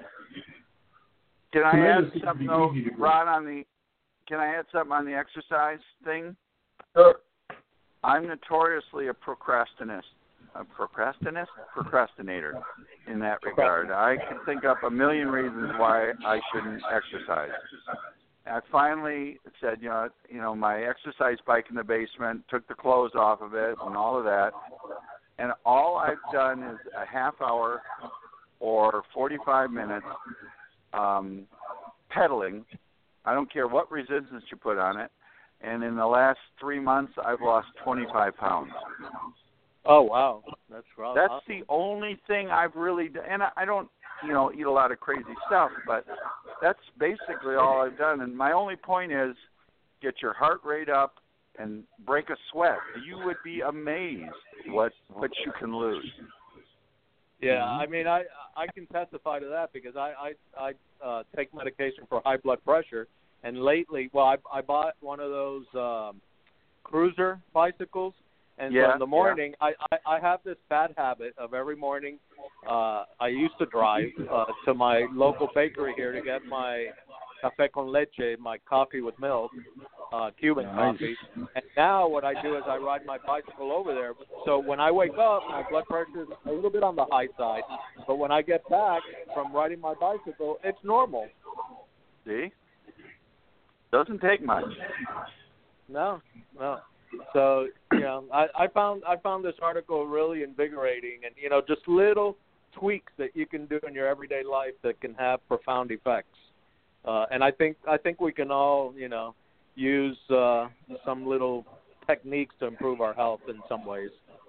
Can I Tomatoes add can something, be though, easy to grow. Ron, on the? Can I add something on the exercise thing? Sure. I'm notoriously a procrastinist, a procrastinist, procrastinator in that regard. I can think up a million reasons why I shouldn't exercise. I finally said, you know, you know, my exercise bike in the basement, took the clothes off of it and all of that, and all I've done is a half hour or forty-five minutes um, pedaling. I don't care what resistance you put on it. And in the last three months, I've lost twenty-five pounds. Oh wow, that's rough. That's the only thing I've really done. And I, I don't, you know, eat a lot of crazy stuff, but that's basically all I've done. And my only point is get your heart rate up and break a sweat. You would be amazed what what you can lose. Yeah, I mean, I I can testify to that because I I, I uh, take medication for high blood pressure, and lately, well, I I bought one of those um, cruiser bicycles, and Yeah, so in the morning, I, I I have this bad habit of every morning. Uh, I used to drive uh, to my local bakery here to get my café con leche, my coffee with milk, uh, Cuban Nice. coffee. And now what I do is I ride my bicycle over there. So when I wake up, my blood pressure is a little bit on the high side. But when I get back from riding my bicycle, it's normal. See? Doesn't take much. No, no. So you know, I, I found I found this article really invigorating, and you know, just little tweaks that you can do in your everyday life that can have profound effects. Uh, and I think I think we can all, you know, use uh, some little techniques to improve our health in some ways.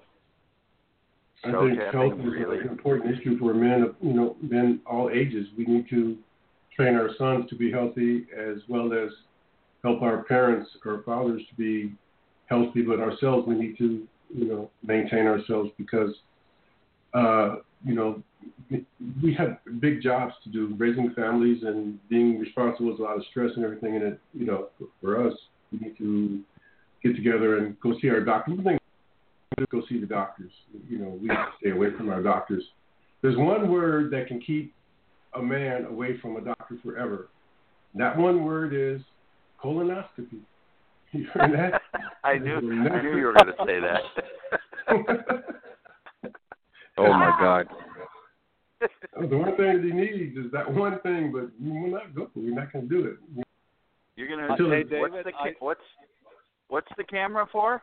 I So think tapping health is really- an important issue for men of, you know, men all ages. We need to train our sons to be healthy as well as help our parents or fathers to be healthy, but ourselves, we need to, you know, maintain ourselves because uh, you know, we have big jobs to do, raising families and being responsible is a lot of stress and everything. And it, you know, for us, we need to get together and go see our doctor. We think go see the doctors. You know, we have to stay away from our doctors. There's one word that can keep a man away from a doctor forever. That one word is colonoscopy. You heard that? I knew, I knew you were going to say that. Oh my God. The one thing that he needs is that one thing, but we will not go. We're not going to do it. You're going to. Hey, David, what's the I, what's what's the camera for?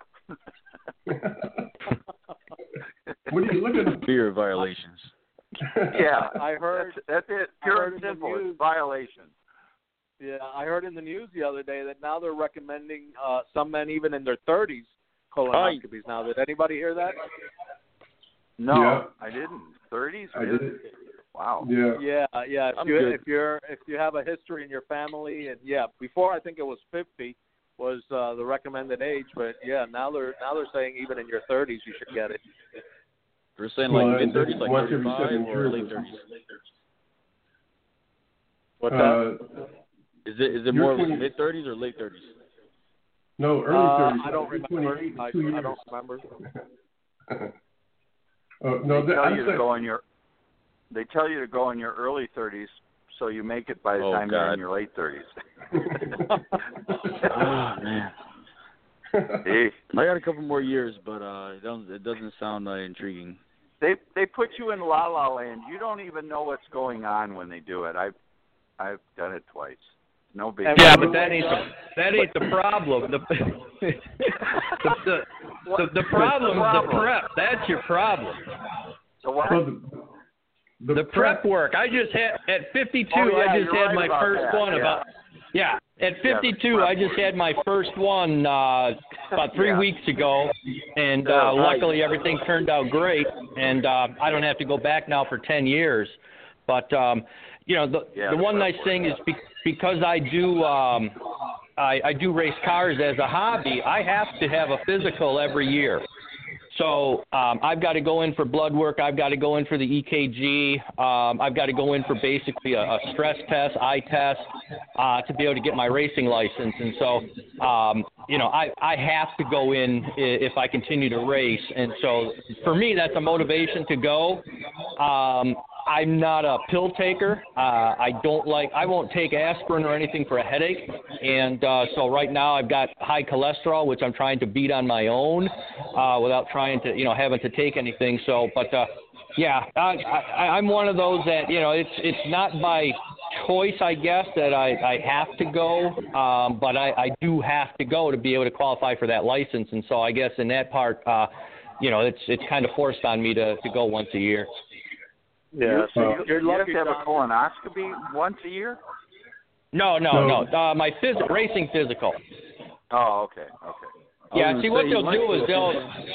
What are you looking at? Fear violations. Yeah, I heard. That's, that's it. Pure and simple. It's violation. Yeah, I heard in the news the other day that now they're recommending uh, some men even in their thirties colonoscopies. Now, did anybody hear that? No, yeah. I didn't. Thirties? I Really? did. Wow. Yeah. Yeah, yeah. If I'm you good. if you're if you have a history in your family, and yeah, before I think it was fifty was uh, the recommended age, but yeah, now they're now they're saying even in your thirties you should get it. They're saying like Well, mid thirties, like once every thirty-five seven or years late or thirties. What's Uh, that? Is it is it You're more twenty mid thirties or late thirties? no, early Uh, thirties. I don't remember. I, two years. I don't remember. uh, no, They that, tell I'm you to saying, go in your. They tell you to go in your early thirties, so you make it by the Oh, time you're God. in your late thirties. Oh man. Hey, I got a couple more years, but uh, it doesn't it doesn't sound uh, intriguing. they they put you in La La Land. You don't even know what's going on when they do it. I've I've done it twice. No big. Yeah, deal. but that ain't the, that ain't the problem. The the, the, the, the problem is the prep. That's your problem. So what? well, the, the, The prep work. I just had at fifty-two. Oh, yeah, I just you're had right my about first that, one yeah. about. Yeah, at Yeah, the fifty-two, prep I just work. had my first one uh, about three Yeah. weeks ago, and Yeah, uh, right. luckily everything turned out great, and uh, I don't have to go back now for ten years. But um, you know, the Yeah, the the one prep nice thing is be- because I do um, I, I do race cars as a hobby. I have to have a physical every year. So um, I've got to go in for blood work. I've got to go in for the E K G. Um, I've got to go in for basically a, a stress test, eye test, uh, to be able to get my racing license. And so, um, you know, I, I have to go in if I continue to race. And so for me, that's a motivation to go. Um, I'm not a pill taker. Uh, I don't like, I won't take aspirin or anything for a headache. And uh, so right now I've got high cholesterol, which I'm trying to beat on my own uh, without trying to, you know, having to take anything. So, but uh, yeah, I, I, I'm one of those that, you know, it's it's not by choice, I guess, that I, I have to go, um, but I, I do have to go to be able to qualify for that license. And so I guess in that part, uh, you know, it's it's kind of forced on me to, to go once a year. Yeah, so Uh, you're, you're You have lucky to have a Tom. colonoscopy once a year? No, no, no. Uh, my phys- racing physical. Oh, okay, okay. Yeah, was see gonna what say, they'll you do might is be they'll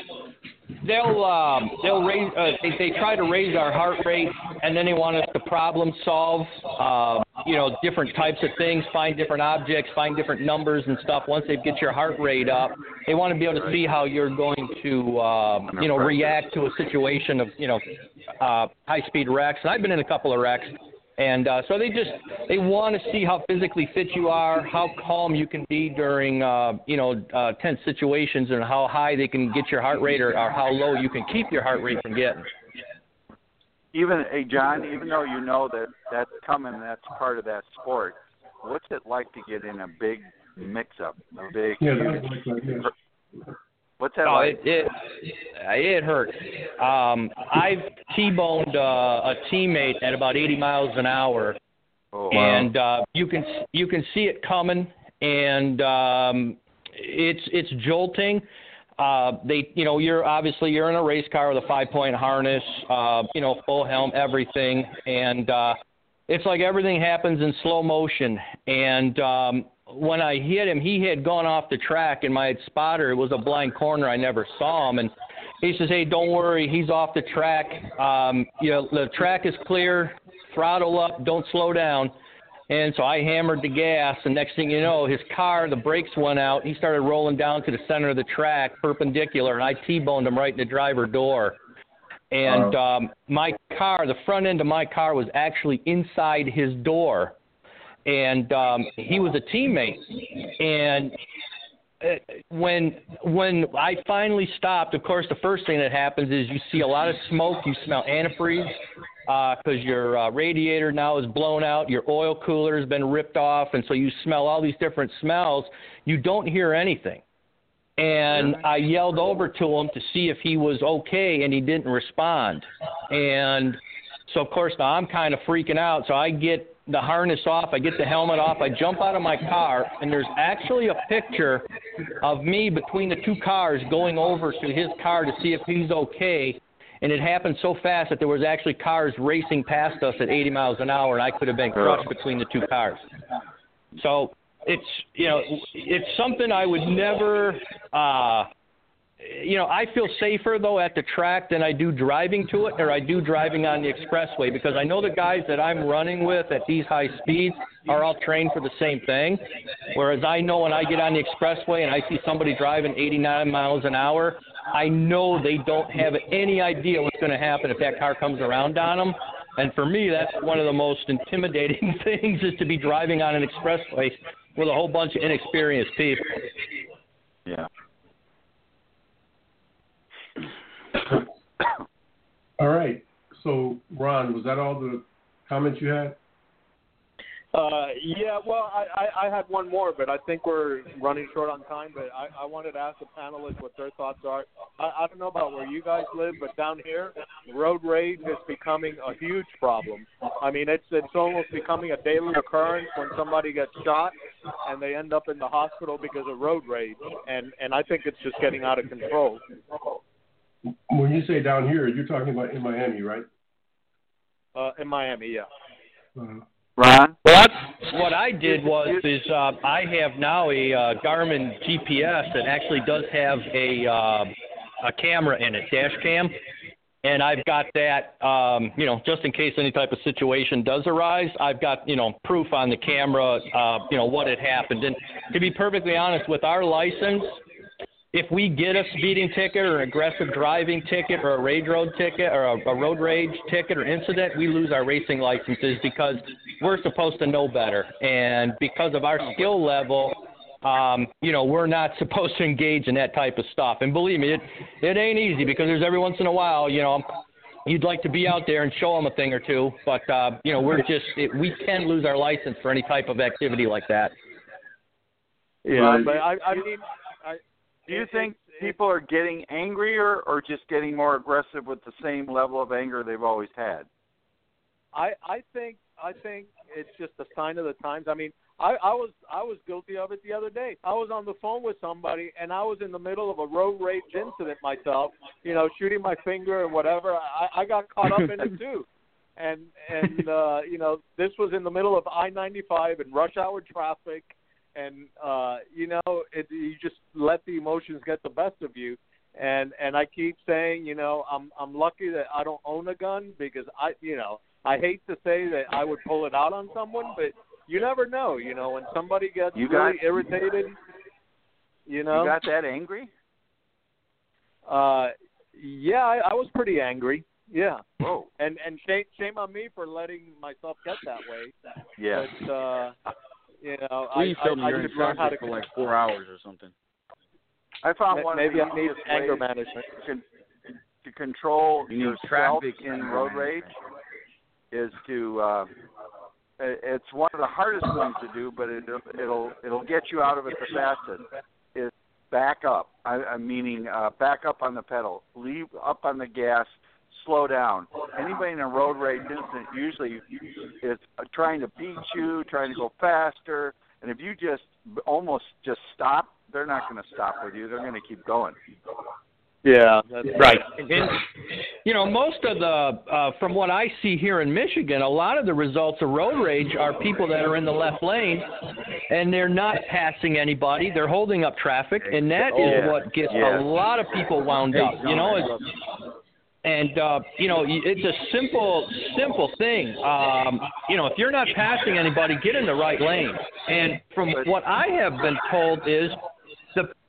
they'll um, they'll raise uh, they, they try to raise our heart rate, and then they want us to problem solve, uh, you know, different types of things, find different objects, find different numbers and stuff. Once they get your heart rate up, they want to be able to see how you're going to um, you know react to a situation of you know uh, high speed wrecks. And I've been in a couple of wrecks. And uh, so they just they want to see how physically fit you are, how calm you can be during uh, you know uh, tense situations, and how high they can get your heart rate, or, or how low you can keep your heart rate from getting. Even, hey, John, even though you know that that's coming, that's part of that sport, what's it like to get in a big mix-up, a big, yeah, huge, that's like that, yeah. what's that Oh, like? it it, it hurts. Um, I've T-boned uh, a teammate at about eighty miles an hour, Oh, and uh, you can you can see it coming, and um, it's it's jolting. Uh, they, you know, you're obviously you're in a race car with a five-point harness, uh, you know, full helm, everything, and uh, it's like everything happens in slow motion. And um, when I hit him, he had gone off the track, and my spotter, it was a blind corner, I never saw him, and he says, "Hey, don't worry, he's off the track. Um, you know, the track is clear. Throttle up, don't slow down." And so I hammered the gas, and next thing you know, his car, the brakes went out. He started rolling down to the center of the track, perpendicular, and I T-boned him right in the driver door. And um, my car, the front end of my car was actually inside his door. And um, he was a teammate. And when when I finally stopped, of course, the first thing that happens is you see a lot of smoke. You smell antifreeze because uh, your uh, radiator now is blown out. Your oil cooler has been ripped off. And so you smell all these different smells. You don't hear anything. And I yelled over to him to see if he was okay, and he didn't respond. And so, of course, now I'm kind of freaking out. So I get the harness off, I get the helmet off, I jump out of my car, and there's actually a picture of me between the two cars going over to his car to see if he's okay. And it happened so fast that there was actually cars racing past us at eighty miles an hour, and I could have been crushed between the two cars. So it's, you know, it's something I would never, uh, you know, I feel safer, though, at the track than I do driving to it or I do driving on the expressway, because I know the guys that I'm running with at these high speeds are all trained for the same thing, whereas I know when I get on the expressway and I see somebody driving eighty-nine miles an hour, I know they don't have any idea what's going to happen if that car comes around on them. And for me, that's one of the most intimidating things, is to be driving on an expressway with a whole bunch of inexperienced people. Yeah. All right. So, Ron, was that all the comments you had? Uh, yeah, well, I, I, I had one more, but I think we're running short on time. But I, I wanted to ask the panelists what their thoughts are. I, I don't know about where you guys live, but down here, road rage is becoming a huge problem. I mean, it's it's almost becoming a daily occurrence when somebody gets shot and they end up in the hospital because of road rage. And, and I think it's just getting out of control. When you say down here, you're talking about in Miami, right? Uh, in Miami, yeah. Uh-huh. Ron? Well, what I did was is uh, I have now a uh, Garmin G P S that actually does have a uh, a camera in it, dash cam, and I've got that, um, you know, just in case any type of situation does arise, I've got, you know, proof on the camera, uh, you know, what had happened. And to be perfectly honest, with our license, if we get a speeding ticket or an aggressive driving ticket or a rage road ticket or a, a road rage ticket or incident, we lose our racing licenses because we're supposed to know better. And because of our skill level, um, you know, we're not supposed to engage in that type of stuff. And believe me, it, it ain't easy, because there's every once in a while, you know, you'd like to be out there and show them a thing or two. But, uh, you know, we're just, it, we can lose our license for any type of activity like that. Yeah, but I, I mean... I, Do you think people are getting angrier or just getting more aggressive with the same level of anger they've always had? I I think I think it's just a sign of the times. I mean, I, I was I was guilty of it the other day. I was on the phone with somebody, and I was in the middle of a road rage incident myself. You know, shooting my finger and whatever. I, I got caught up in it too. And and uh, you know, this was in the middle of I ninety-five in rush hour traffic. And, uh, you know, it, you just let the emotions get the best of you. And and I keep saying, you know, I'm I'm lucky that I don't own a gun, because, I, you know, I hate to say that I would pull it out on someone, but you never know. You know, when somebody gets you really got, irritated, you know. You got that angry? Uh, yeah, I, I was pretty angry. Yeah. Whoa. And, and shame, shame on me for letting myself get that way. Yeah. But, uh, you know, Please I, tell me I, I you're in could learn how to traffic for like four hours or something. I found one maybe of I the need easiest anger ways management to, to control You need yourself traffic in road rage is to. Uh, it's one of the hardest things to do, but it, it'll it'll get you out of it the fastest. Is back up. I, I'm meaning uh, back up on the pedal, leave up on the gas. Slow down. Anybody in a road rage incident usually is trying to beat you, trying to go faster, and if you just almost just stop, they're not going to stop with you. They're going to keep going. Yeah, that's Right. And, you know, most of the, uh, from what I see here in Michigan, a lot of the results of road rage are people that are in the left lane, and they're not passing anybody. They're holding up traffic, and that is Yeah. what gets Yeah. a lot of people wound up. You know, it's, And, uh, you know, it's a simple, simple thing. Um, you know, if you're not passing anybody, get in the right lane. And from what I have been told is the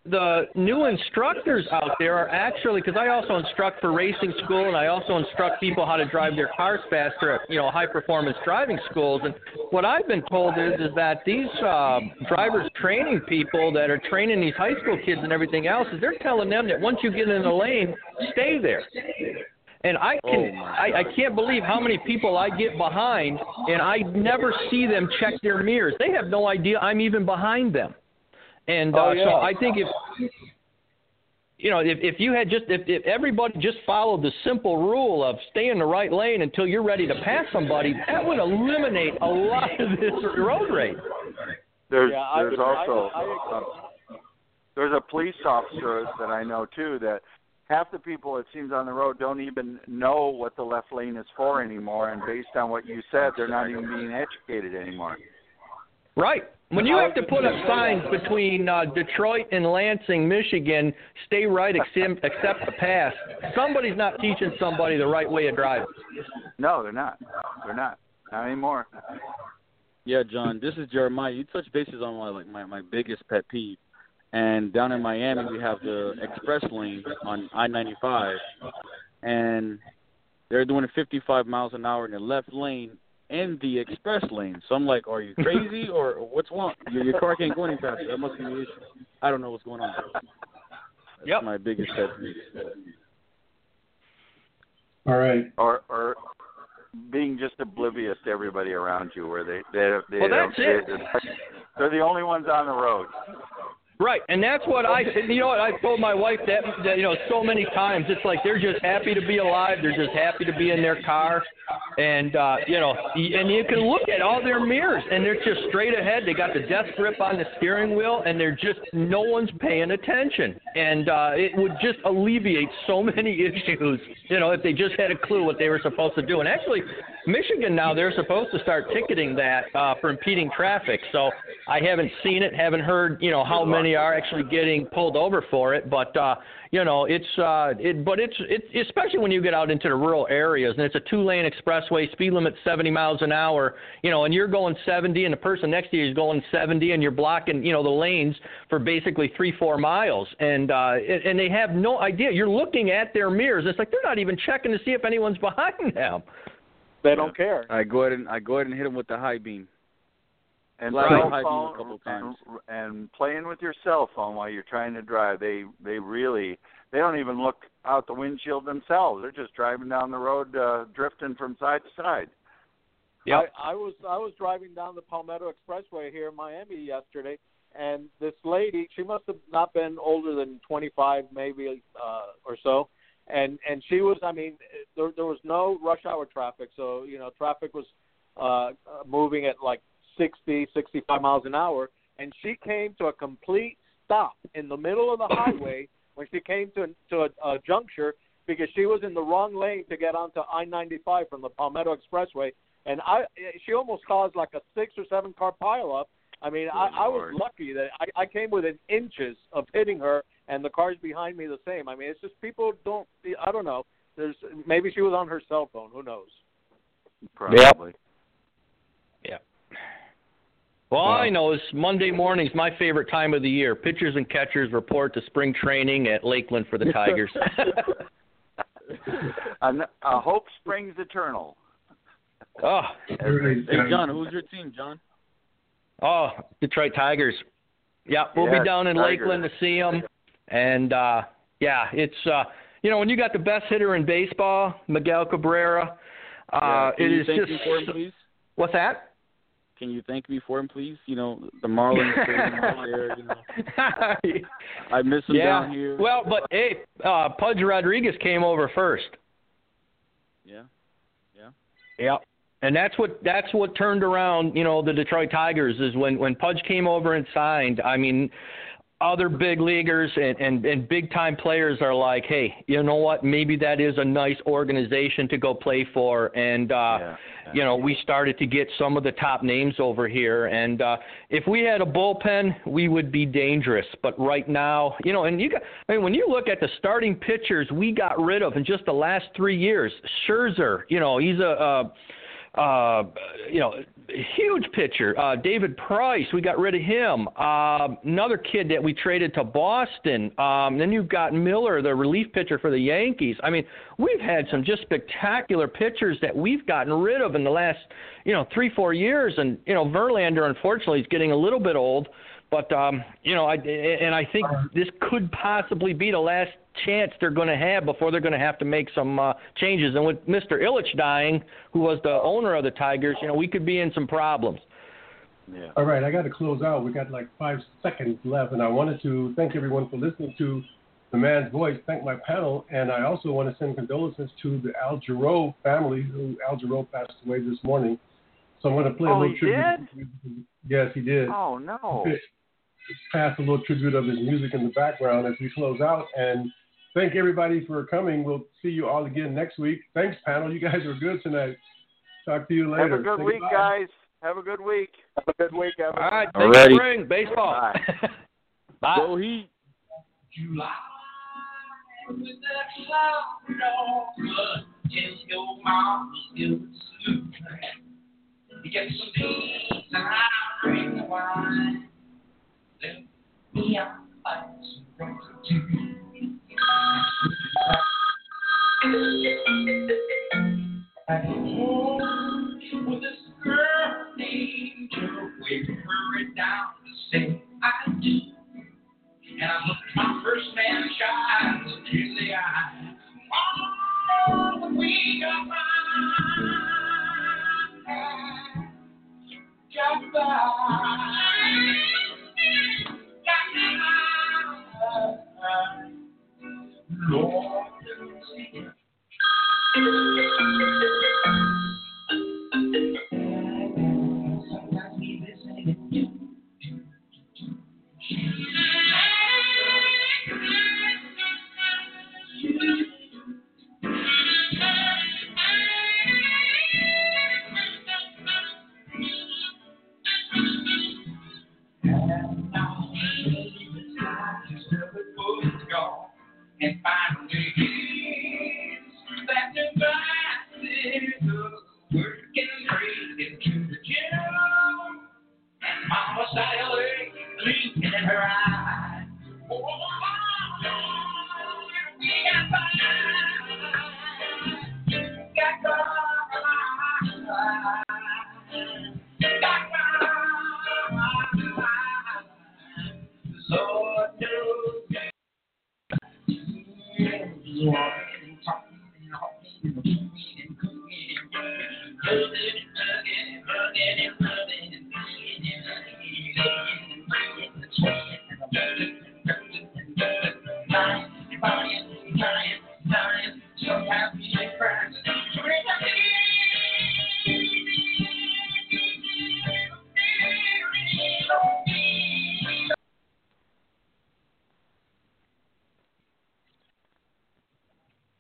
the new instructors out there are actually, because I also instruct for racing school, and I also instruct people how to drive their cars faster at, you know, high-performance driving schools. And what I've been told is is that these uh, drivers training people that are training these high school kids and everything else, is they're telling them that once you get in the lane, stay there. And I can oh I, I can't believe how many people I get behind, and I never see them check their mirrors. They have no idea I'm even behind them. And uh, oh, yeah. so I think if you know if, if you had just if, if everybody just followed the simple rule of stay in the right lane until you're ready to pass somebody, that would eliminate a lot of this road rage. There's yeah, I there's would, also I would, I would, uh, there's a police officer that I know too that half the people it seems on the road don't even know what the left lane is for anymore, and based on what you said, they're not even being educated anymore. Right. When you have to put up signs between uh, Detroit and Lansing, Michigan, stay right, accept, accept the pass, somebody's not teaching somebody the right way of driving. No, they're not. They're not. Not anymore. Yeah, John, this is Jeremiah. You touch bases on my, like my, my biggest pet peeve. And down in Miami, we have the express lane on I ninety-five, and they're doing fifty-five miles an hour in the left lane in the express lane. So I'm like, are you crazy or what's wrong? Your, your car can't go any faster. That must be the issue. I don't know what's going on. That's yep. my biggest pet peeve. All right. Or or being just oblivious to everybody around you, where they they they well, that's it. They're, they're the only ones on the road. Right, and that's what I, you know what, I told my wife that, that, you know, so many times. It's like they're just happy to be alive. They're just happy to be in their car. And, uh, you know, and you can look at all their mirrors, and they're just straight ahead. They got the death grip on the steering wheel, and they're just, no one's paying attention. And uh, it would just alleviate so many issues, you know, if they just had a clue what they were supposed to do. And actually, Michigan now, they're supposed to start ticketing that uh, for impeding traffic. So I haven't seen it, haven't heard, you know, how many are actually getting pulled over for it. But, uh, you know, it's, uh, it, but it's, it's, especially when you get out into the rural areas, and it's a two-lane expressway, speed limit seventy miles an hour, you know, and you're going seventy, and the person next to you is going seventy, and you're blocking, you know, the lanes for basically three, four miles. And, uh, and they have no idea. You're looking at their mirrors. It's like they're not even checking to see if anyone's behind them. They don't care. I go ahead and I go ahead and hit them with the high beam. And Flat cell high beam phone a couple times. And, and playing with your cell phone while you're trying to drive, they they really they don't even look out the windshield themselves. They're just driving down the road, uh, drifting from side to side. Yeah, I, I was I was driving down the Palmetto Expressway here in Miami yesterday, and this lady, she must have not been older than twenty-five, maybe uh, or so, and and she was, I mean, there there was no rush hour traffic, so you know traffic was uh, moving at like sixty, sixty-five miles an hour, and she came to a complete stop in the middle of the highway when she came to to a, a juncture because she was in the wrong lane to get onto I ninety-five from the Palmetto Expressway. And I, she almost caused like a six or seven car pileup. I mean, I, I was lucky that I, I came within inches of hitting her, and the cars behind me the same. I mean, it's just people don't. I don't know. There's maybe she was on her cell phone. Who knows? Probably. Yeah. Well, all I know is Monday morning's my favorite time of the year. Pitchers and catchers report to spring training at Lakeland for the Tigers. uh, hope springs eternal. Oh, hey John, who's your team, John? Oh, Detroit Tigers. Yeah, we'll yes, be down in Tigers. Lakeland to see them, and uh, yeah, it's uh, you know when you got the best hitter in baseball, Miguel Cabrera. Uh, yeah, it you is thank just. Me for him, please? What's that? Can you thank me for him, please? You know the Marlins out there. You know, I miss him yeah. down here. Well, but hey, uh, Pudge Rodriguez came over first. Yeah. Yeah. Yeah. And that's what that's what turned around, you know, the Detroit Tigers is when, when Pudge came over and signed. I mean, other big leaguers and, and, and big-time players are like, hey, you know what, maybe that is a nice organization to go play for. And, uh, yeah, yeah. you know, we started to get some of the top names over here. And uh, if we had a bullpen, we would be dangerous. But right now, you know, and you got, I mean, when you look at the starting pitchers we got rid of in just the last three years, Scherzer, you know, he's a, a uh, you know, huge pitcher, uh, David Price. We got rid of him. Uh, another kid that we traded to Boston. Um, then you've got Miller, the relief pitcher for the Yankees. I mean, we've had some just spectacular pitchers that we've gotten rid of in the last, you know, three, four years. And, you know, Verlander, unfortunately, is getting a little bit old. But, um, you know, I, and I think this could possibly be the last chance they're going to have before they're going to have to make some uh, changes. And with Mister Ilitch dying, who was the owner of the Tigers, you know, we could be in some problems. Yeah. All right, I got to close out. We got like five seconds left, and I wanted to thank everyone for listening to The Man's Voice, thank my panel, and I also want to send condolences to the Al Jarreau family, who Al Jarreau passed away this morning. So I'm going to play oh, a little he tribute. Did? Yes, he did. Oh, no. Pass a little tribute of his music in the background as we close out. And thank everybody for coming. We'll see you all again next week. Thanks, panel. You guys were good tonight. Talk to you later. Have a good Say week, goodbye. guys. Have a good week. Have a good week, everyone. All right, All thanks righty. for ring. Baseball. Bye. Bye. Go Heat. July with the cloud over, tell your mama give it soup. You get some peace, I'll bring the wine. Let me out like some rum too. At home with this girl named Joe, waiting for it down to say I do. And I looked my first man child in the eye. Oh, when we got by, got by, got by. Lord, sometimes we listen to you. And finally, that devices of working crazy to the gym. And Mama started L A gleaming in her eye. Oh, we got by, got by, got by. Lord knows. Walking and talking and walking and cooking and cooking and